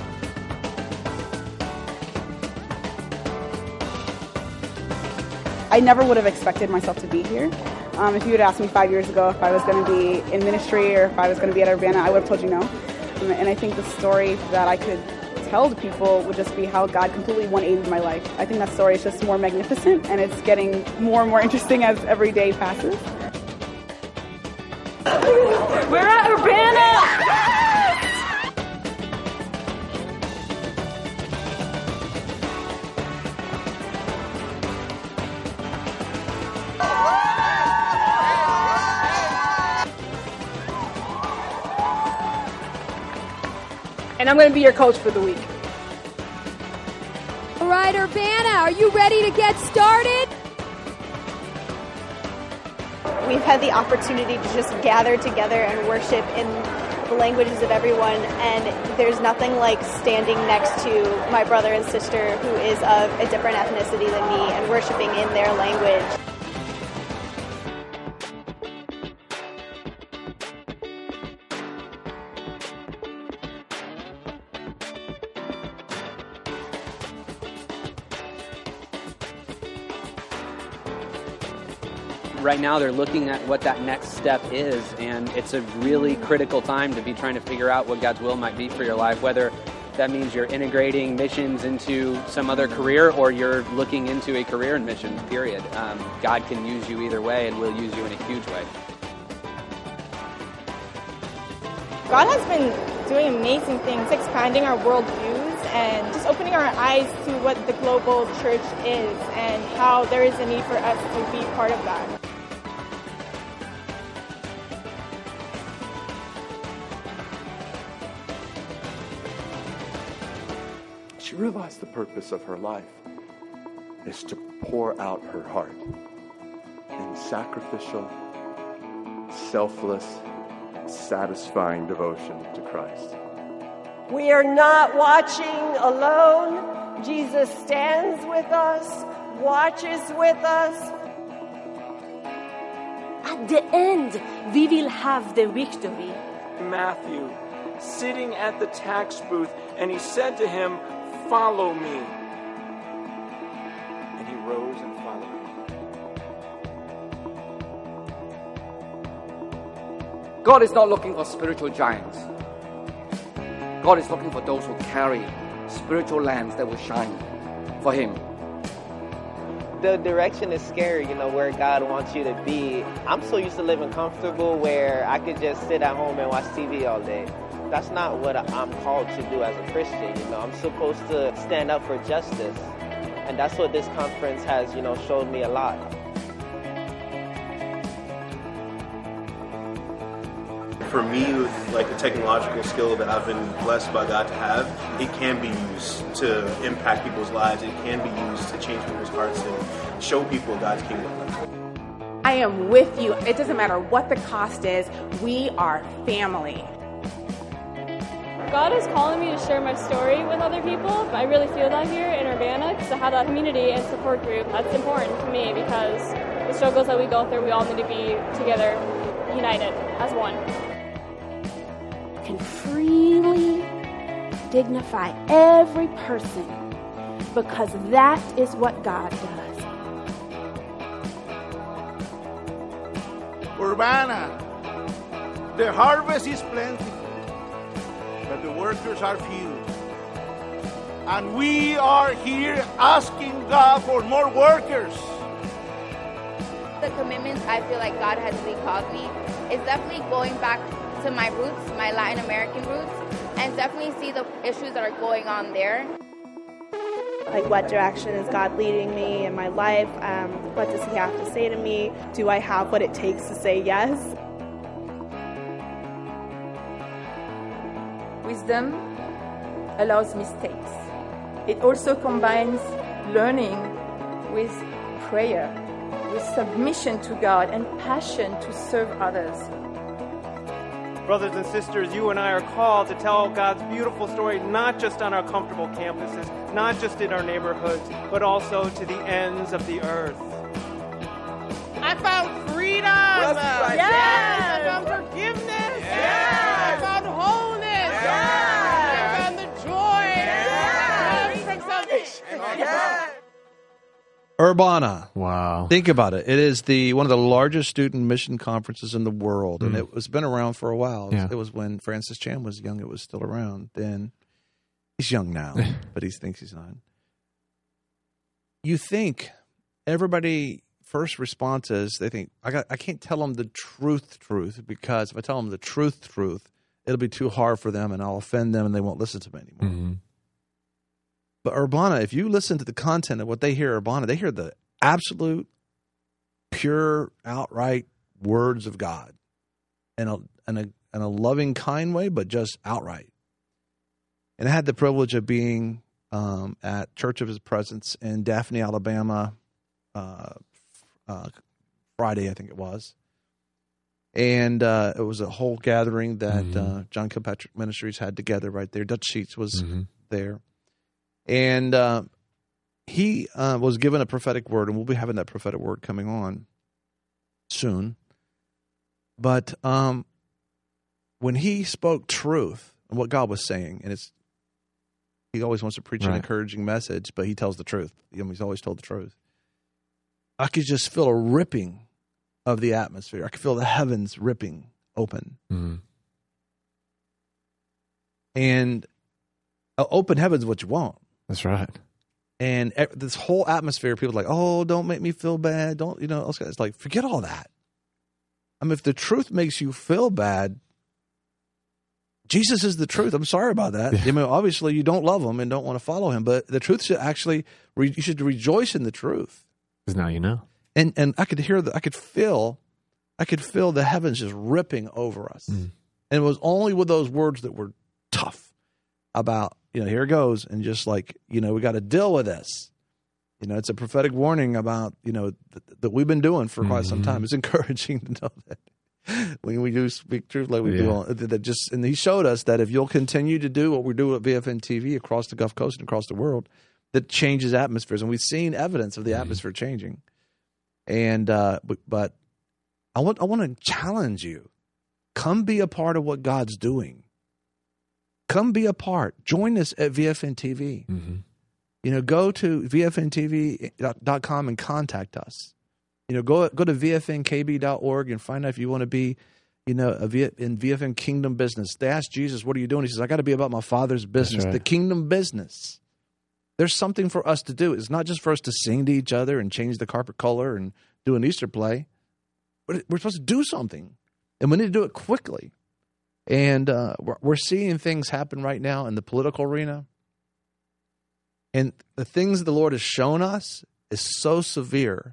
Speaker 12: I never would have expected myself to be here. Um, if you had asked me five years ago if I was going to be in ministry or if I was going to be at Urbana, I would have told you no. Um, and I think the story that I could tell to people would just be how God completely one eighty my life. I think that story is just more magnificent, and it's getting more and more interesting as every day passes.
Speaker 13: We're at Urbana! And I'm going to be your coach for the week.
Speaker 19: All right, Urbana, are you ready to get started?
Speaker 7: We've had the opportunity to just gather together and worship in the languages of everyone, and there's nothing like standing next to my brother and sister who is of a different ethnicity than me and worshiping in their language.
Speaker 20: Right now they're looking at what that next step is, and it's a really critical time to be trying to figure out what God's will might be for your life, whether that means you're integrating missions into some other career or you're looking into a career in missions, period. Um, God can use you either way and will use you in a huge way.
Speaker 21: God has been doing amazing things, expanding our worldviews and just opening our eyes to what the global church is and how there is a need for us to be part of that.
Speaker 24: She realized the purpose of her life is to pour out her heart in sacrificial, selfless, satisfying devotion to Christ.
Speaker 28: We are not watching alone. Jesus stands with us, watches with us.
Speaker 29: At the end, we will have the victory.
Speaker 30: Matthew, sitting at the tax booth, and he said to him, "Follow me." And he rose and followed him.
Speaker 31: God is not looking for spiritual giants. God is looking for those who carry spiritual lamps that will shine for Him.
Speaker 32: The direction is scary, you know, where God wants you to be. I'm so used to living comfortable where I could just sit at home and watch T V all day. That's not what I'm called to do as a Christian, you know. I'm supposed to stand up for justice. And that's what this conference has, you know, showed me a lot.
Speaker 33: For me, with like a technological skill that I've been blessed by God to have, it can be used to impact people's lives. It can be used to change people's hearts and show people God's kingdom.
Speaker 34: I am with you. It doesn't matter what the cost is. We are family.
Speaker 21: God is calling me to share my story with other people. I really feel that here in Urbana, because I have that community and support group. That's important to me because the struggles that we go through, we all need to be together, united as one.
Speaker 19: Can freely dignify every person because that is what God does.
Speaker 35: Urbana, the harvest is plentiful, but the workers are few. And we are here asking God for more workers.
Speaker 36: The commitments I feel like God has really called me is definitely going back to my roots, my Latin American roots, and definitely see the issues that are going on there.
Speaker 21: Like, what direction is God leading me in my life? Um, what does He have to say to me? Do I have what it takes to say yes?
Speaker 37: Wisdom allows mistakes. It also combines learning with prayer, with submission to God and passion to serve others.
Speaker 30: Brothers and sisters, you and I are called to tell God's beautiful story, not just on our comfortable campuses, not just in our neighborhoods, but also to the ends of the earth. found freedom.
Speaker 28: else is right?
Speaker 30: Yes.
Speaker 28: Yes.
Speaker 30: I found forgiveness.
Speaker 28: Yes.
Speaker 30: I found wholeness.
Speaker 28: Yes.
Speaker 30: I found the joy.
Speaker 28: Yes.
Speaker 30: From salvation.
Speaker 28: Yes.
Speaker 1: Urbana.
Speaker 2: Wow.
Speaker 1: Think about it. It is the one of the largest student mission conferences in the world, and
Speaker 2: Mm.
Speaker 1: it was been around for a while.
Speaker 2: Yeah.
Speaker 1: It was when Francis Chan was young. It was still around then. He's young now, but he thinks he's not. You think everybody first response is they think I got I can't tell them the truth truth because if I tell them the truth truth, it'll be too hard for them and I'll offend them and they won't listen to me anymore.
Speaker 2: Mm-hmm.
Speaker 1: But Urbana, if you listen to the content of what they hear Urbana, they hear the absolute, pure, outright words of God in a, in a, in a loving, kind way, but just outright. And I had the privilege of being um, at Church of His Presence in Daphne, Alabama, uh, uh, Friday, I think it was. And uh, it was a whole gathering that
Speaker 2: Mm-hmm.
Speaker 1: uh, John Kilpatrick Ministries had together right there. Dutch Sheets was
Speaker 2: Mm-hmm.
Speaker 1: there. And uh, he uh, was given a prophetic word, and we'll be having that prophetic word coming on soon. But um, when he spoke truth and what God was saying, and it's he always wants to preach an
Speaker 2: Right.
Speaker 1: encouraging message, but he tells the truth. I mean, he's always told the truth. I could just feel a ripping of the atmosphere. I could feel the heavens ripping open.
Speaker 2: Mm-hmm.
Speaker 1: And uh, open heavens is what you want.
Speaker 2: That's right.
Speaker 1: And e- this whole atmosphere, people are like, oh, don't make me feel bad. Don't, you know, it's like, forget all that. I mean, if the truth makes you feel bad, Jesus is the truth. I'm sorry about that.
Speaker 2: Yeah.
Speaker 1: I mean, obviously you don't love him and don't want to follow him, but the truth should actually, re- you should rejoice in the truth.
Speaker 2: Because now you know.
Speaker 1: And and I could hear, the, I could feel, I could feel the heavens just ripping over us.
Speaker 2: Mm.
Speaker 1: And it was only with those words that were tough about, you know, here it goes. And just like, you know, we got to deal with this. You know, it's a prophetic warning about, you know, th- that we've been doing for quite
Speaker 2: Mm-hmm.
Speaker 1: some time. It's encouraging to know that when we do speak truth like we
Speaker 2: Yeah.
Speaker 1: do, on, that just, and he showed us that if you'll continue to do what we do at V F N T V across the Gulf Coast and across the world, that changes atmospheres. And we've seen evidence of the
Speaker 2: Mm-hmm.
Speaker 1: atmosphere changing. And, uh, but, but I want, I want to challenge you. Come be a part of what God's doing. Come be a part. Join us at V F N T V.
Speaker 2: Mm-hmm.
Speaker 1: You know, go to V F N T V dot com and contact us. You know, go go to V F N K B dot org and find out if you want to be, you know, a v, in V F N Kingdom Business. They asked Jesus, what are you doing? He says, I got to be about my Father's business,
Speaker 2: right.
Speaker 1: the kingdom business. There's something for us to do. It's not just for us to sing to each other and change the carpet color and do an Easter play. But we're supposed to do something, and we need to do it quickly. And uh, we're, we're seeing things happen right now in the political arena. And the things the Lord has shown us is so severe,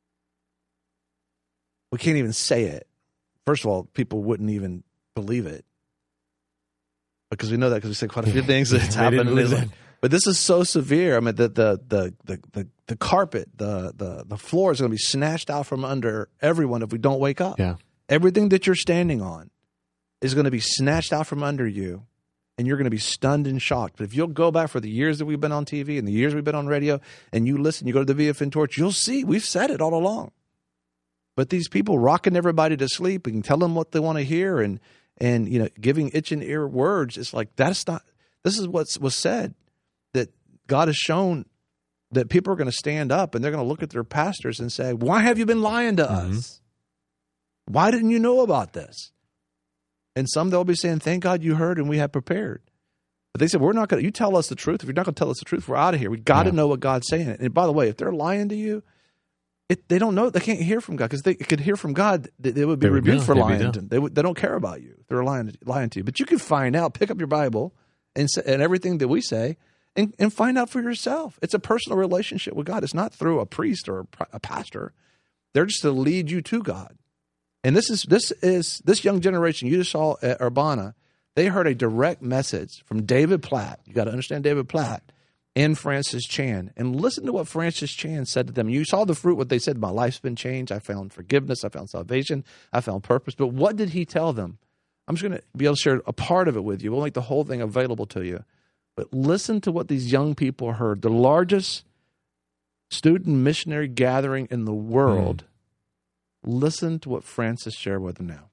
Speaker 1: we can't even say it. First of all, people wouldn't even believe it. Because we know that because we say quite a few things that's
Speaker 2: They
Speaker 1: happened.
Speaker 2: didn't
Speaker 1: And it's
Speaker 2: listen.
Speaker 1: like, but this is so severe. I mean, the the the the the, the carpet, the, the the floor is going to be snatched out from under everyone if we don't wake up.
Speaker 2: Yeah.
Speaker 1: Everything that you're standing on is going to be snatched out from under you, and you're going to be stunned and shocked. But if you'll go back for the years that we've been on T V and the years we've been on radio, and you listen, you go to the V F N Torch, you'll see we've said it all along. But these people rocking everybody to sleep and telling them what they want to hear and and you know giving itch and ear words, it's like that's not. This is what was said, that God has shown that people are going to stand up and they're going to look at their pastors and say, "Why have you been lying to
Speaker 2: Mm-hmm.
Speaker 1: us? Why didn't you know about this?" And some they'll be saying, "Thank God you heard and we have prepared." But they said, "We're not going to. You tell us the truth. If you're not going to tell us the truth, we're out of here. We got to
Speaker 2: Yeah.
Speaker 1: know what God's saying." And by the way, if they're lying to you, it, they don't know. They can't hear from God because they could hear from God. They, they would be
Speaker 2: They would
Speaker 1: rebuked
Speaker 2: know.
Speaker 1: for
Speaker 2: They'd be
Speaker 1: lying.
Speaker 2: done.
Speaker 1: To, they would, they don't care about you. They're lying lying to you. But you can find out. Pick up your Bible and say, and everything that we say, and, and find out for yourself. It's a personal relationship with God. It's not through a priest or a, pri- a pastor. They're just to lead you to God. And this is this is this young generation you just saw at Urbana. They heard a direct message from David Platt. You got to understand David Platt and Francis Chan, and listen to what Francis Chan said to them. You saw the fruit. What they said: "My life's been changed. I found forgiveness. I found salvation. I found purpose." But what did he tell them? I'm just going to be able to share a part of it with you. We'll make the whole thing available to you. But listen to what these young people heard. The largest student missionary gathering in the world. Mm. Listen to what Francis shared with them now.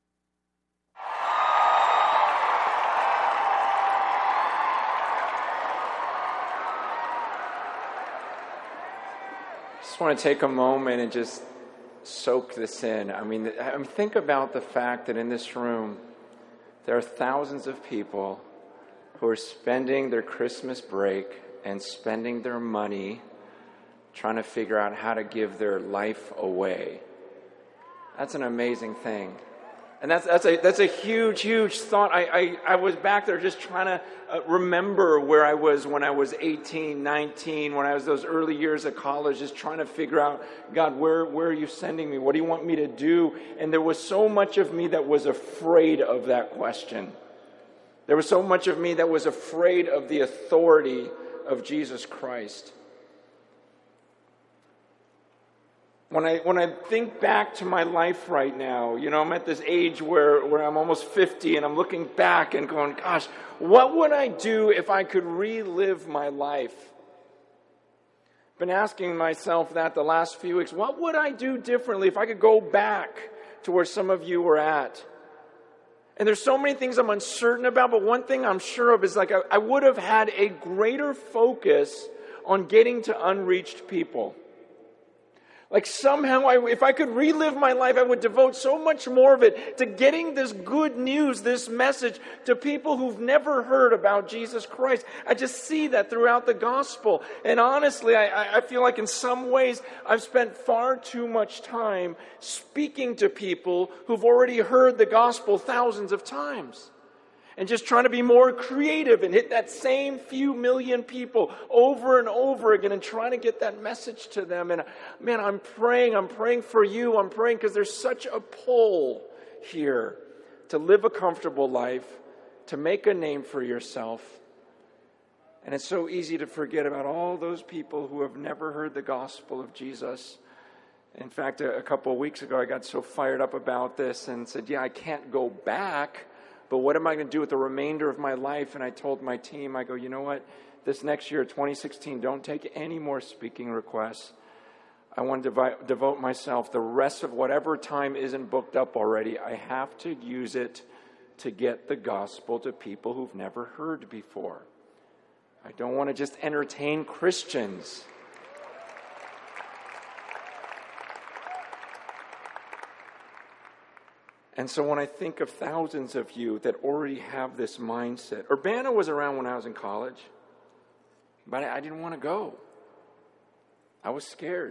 Speaker 3: I just want to take a moment and just soak this in. I mean, I mean, think about the fact that in this room, there are thousands of people who are spending their Christmas break and spending their money trying to figure out how to give their life away. That's an amazing thing. And that's that's a that's a huge, huge thought. I, I, I was back there just trying to uh, remember where I was when I was eighteen, nineteen, when I was those early years of college, just trying to figure out, God, where, where are you sending me? What do you want me to do? And there was so much of me that was afraid of that question. There was so much of me that was afraid of the authority of Jesus Christ. When I when I think back to my life right now, you know, I'm at this age where, where I'm almost fifty, and I'm looking back and going, gosh, what would I do if I could relive my life? Been asking myself that the last few weeks. What would I do differently if I could go back to where some of you were at? And there's so many things I'm uncertain about, but one thing I'm sure of is like I, I would have had a greater focus on getting to unreached people. Like somehow, I, if I could relive my life, I would devote so much more of it to getting this good news, this message to people who've never heard about Jesus Christ. I just see that throughout the gospel. And honestly, I, I feel like in some ways I've spent far too much time speaking to people who've already heard the gospel thousands of times. And just trying to be more creative and hit that same few million people over and over again and trying to get that message to them. And man, I'm praying, I'm praying for you. I'm praying because there's such a pull here to live a comfortable life, to make a name for yourself. And it's so easy to forget about all those people who have never heard the gospel of Jesus. In fact, a, a couple of weeks ago, I got so fired up about this and said, yeah, I can't go back. But what am I going to do with the remainder of my life? And I told my team, I go, you know what? This next year, twenty sixteen, don't take any more speaking requests. I want to devi- devote myself the rest of whatever time isn't booked up already. I have to use it to get the gospel to people who've never heard before. I don't want to just entertain Christians. And so when I think of thousands of you that already have this mindset, Urbana was around when I was in college, but I didn't want to go. I was scared.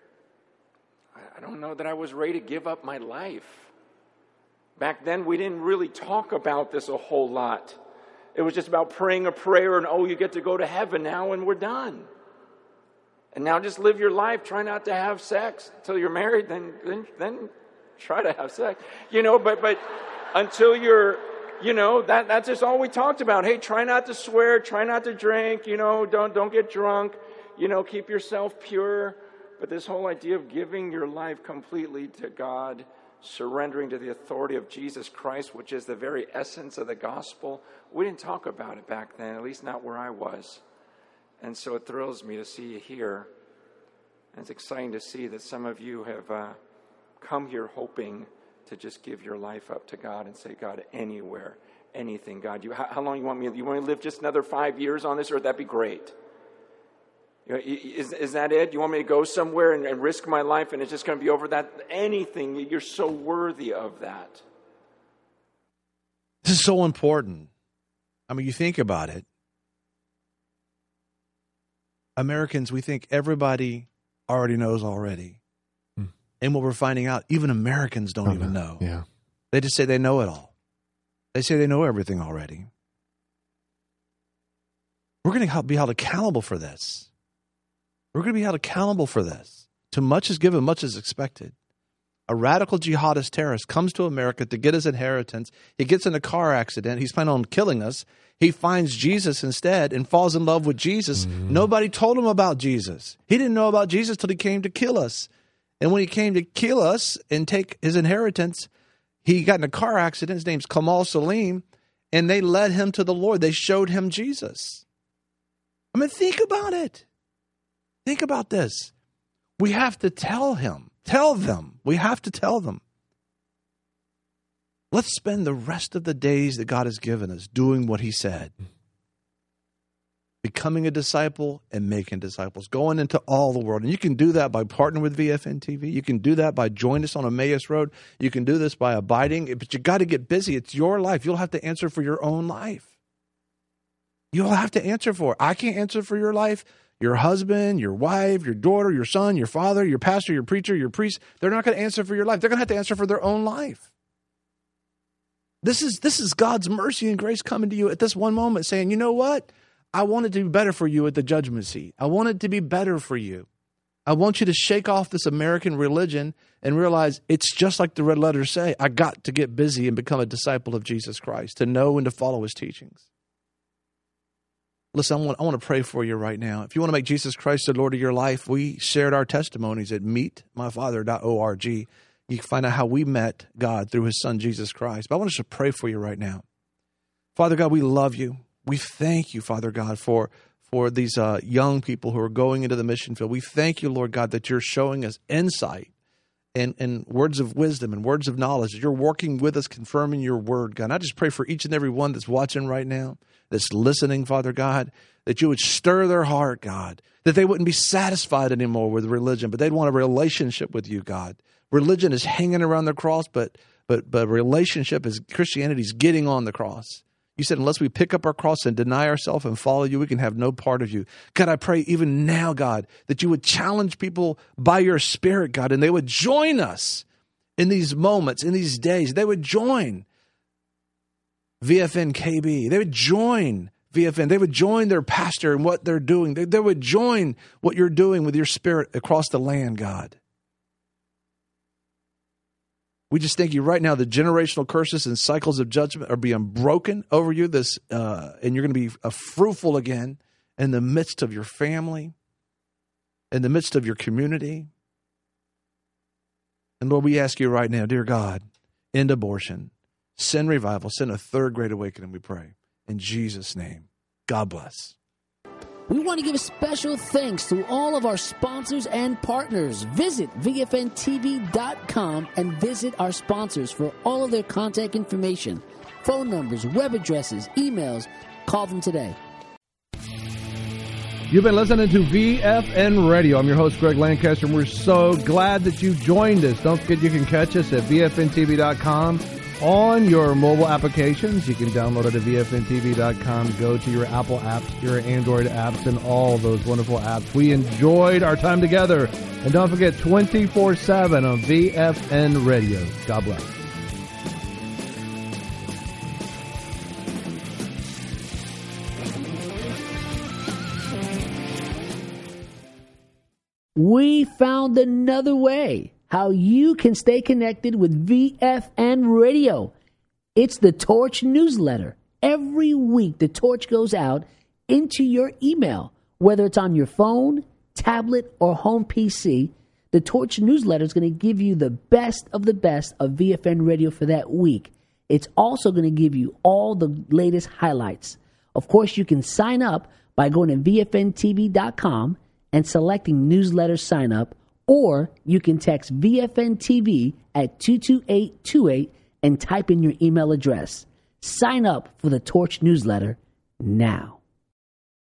Speaker 3: I don't know that I was ready to give up my life. Back then, we didn't really talk about this a whole lot. It was just about praying a prayer and, oh, you get to go to heaven now and we're done. And now just live your life, try not to have sex until you're married, then then then try to have sex, you know, but but until you're, you know, that that's just all we talked about. Hey, try not to swear, try not to drink, you know, don't don't get drunk, you know, keep yourself pure. But this whole idea of giving your life completely to God, surrendering to the authority of Jesus Christ, which is the very essence of the gospel, we didn't talk about it back then, at least not where I was. And so it thrills me to see you here. And it's exciting to see that some of you have uh, come here hoping to just give your life up to God and say, God, anywhere, anything, God, you, how, how long you want me? You want me to live just another five years on this earth? That'd be great. You know, is, is that it? You want me to go somewhere and, and risk my life and it's just going to be over that? Anything, you're so worthy of that.
Speaker 1: This is so important. I mean, you think about it. Americans, we think everybody already knows already. And what we're finding out, even Americans don't oh, even know.
Speaker 2: Yeah.
Speaker 1: They just say they know it all. They say they know everything already. We're going to be held accountable for this. We're going to be held accountable for this. To much is given, much is expected. A radical jihadist terrorist comes to America to get his inheritance. He gets in a car accident. He's planning on killing us. He finds Jesus instead and falls in love with Jesus. Mm-hmm. Nobody told him about Jesus. He didn't know about Jesus till he came to kill us. And when he came to kill us and take his inheritance, he got in a car accident. His name's Kamal Salim, and they led him to the Lord. They showed him Jesus. I mean, think about it. Think about this. We have to tell him, Tell them. We have to tell them. Let's spend the rest of the days that God has given us doing what he said. Becoming a disciple and making disciples, going into all the world. And you can do that by partnering with V F N T V. You can do that by joining us on Emmaus Road. You can do this by abiding, but you got to get busy. It's your life. You'll have to answer for your own life. You'll have to answer for it. I can't answer for your life. Your husband, your wife, your daughter, your son, your father, your pastor, your preacher, your priest, they're not going to answer for your life. They're going to have to answer for their own life. This is, this is God's mercy and grace coming to you at this one moment saying, you know what? I want it to be better for you at the judgment seat. I want it to be better for you. I want you to shake off this American religion and realize it's just like the red letters say. I got to get busy and become a disciple of Jesus Christ, to know and to follow his teachings. Listen, I want, I want to pray for you right now. If you want to make Jesus Christ the Lord of your life, we shared our testimonies at meet my father dot org. You can find out how we met God through his son, Jesus Christ. But I want us to pray for you right now. Father God, we love you. We thank you, Father God, for, for these uh, young people who are going into the mission field. We thank you, Lord God, that you're showing us insight and, and words of wisdom and words of knowledge. You're working with us, confirming your word, God. And I just pray for each and every one that's watching right now, that's listening, Father God, that you would stir their heart, God, that they wouldn't be satisfied anymore with religion, but they'd want a relationship with you, God. Religion is hanging around the cross, but but but relationship is Christianity is getting on the cross. You said, unless we pick up our cross and deny ourselves and follow you, we can have no part of you. God, I pray even now, God, that you would challenge people by your Spirit, God, and they would join us in these moments, in these days. They would join V F N K B. They would join V F N. They would join their pastor and what they're doing. They, they would join what you're doing with your Spirit across the land, God. We just thank you right now. The generational curses and cycles of judgment are being broken over you. This, uh, and you're going to be uh, fruitful again in the midst of your family, in the midst of your community. And Lord, we ask you right now, dear God, end abortion, send revival, send a third great awakening, we pray. In Jesus' name, God bless.
Speaker 4: We want to give a special thanks to all of our sponsors and partners. Visit V F N T V dot com and visit our sponsors for all of their contact information, phone numbers, web addresses, emails. Call them today.
Speaker 5: You've been listening to V F N Radio. I'm your host, Greg Lancaster, and we're so glad that you joined us. Don't forget you can catch us at V F N T V dot com. On your mobile applications, you can download it at V F N T V dot com. Go to your Apple apps, your Android apps, and all those wonderful apps. We enjoyed our time together. And don't forget, twenty-four seven on V F N Radio. God bless.
Speaker 4: We found another way how you can stay connected with V F N Radio. It's the Torch newsletter. Every week, the Torch goes out into your email, whether it's on your phone, tablet, or home P C. The Torch newsletter is going to give you the best of the best of V F N Radio for that week. It's also going to give you all the latest highlights. Of course, you can sign up by going to V F N T V dot com and selecting newsletter sign up. Or you can text V F N T V at two two eight two eight and type in your email address. Sign up for the Torch newsletter now.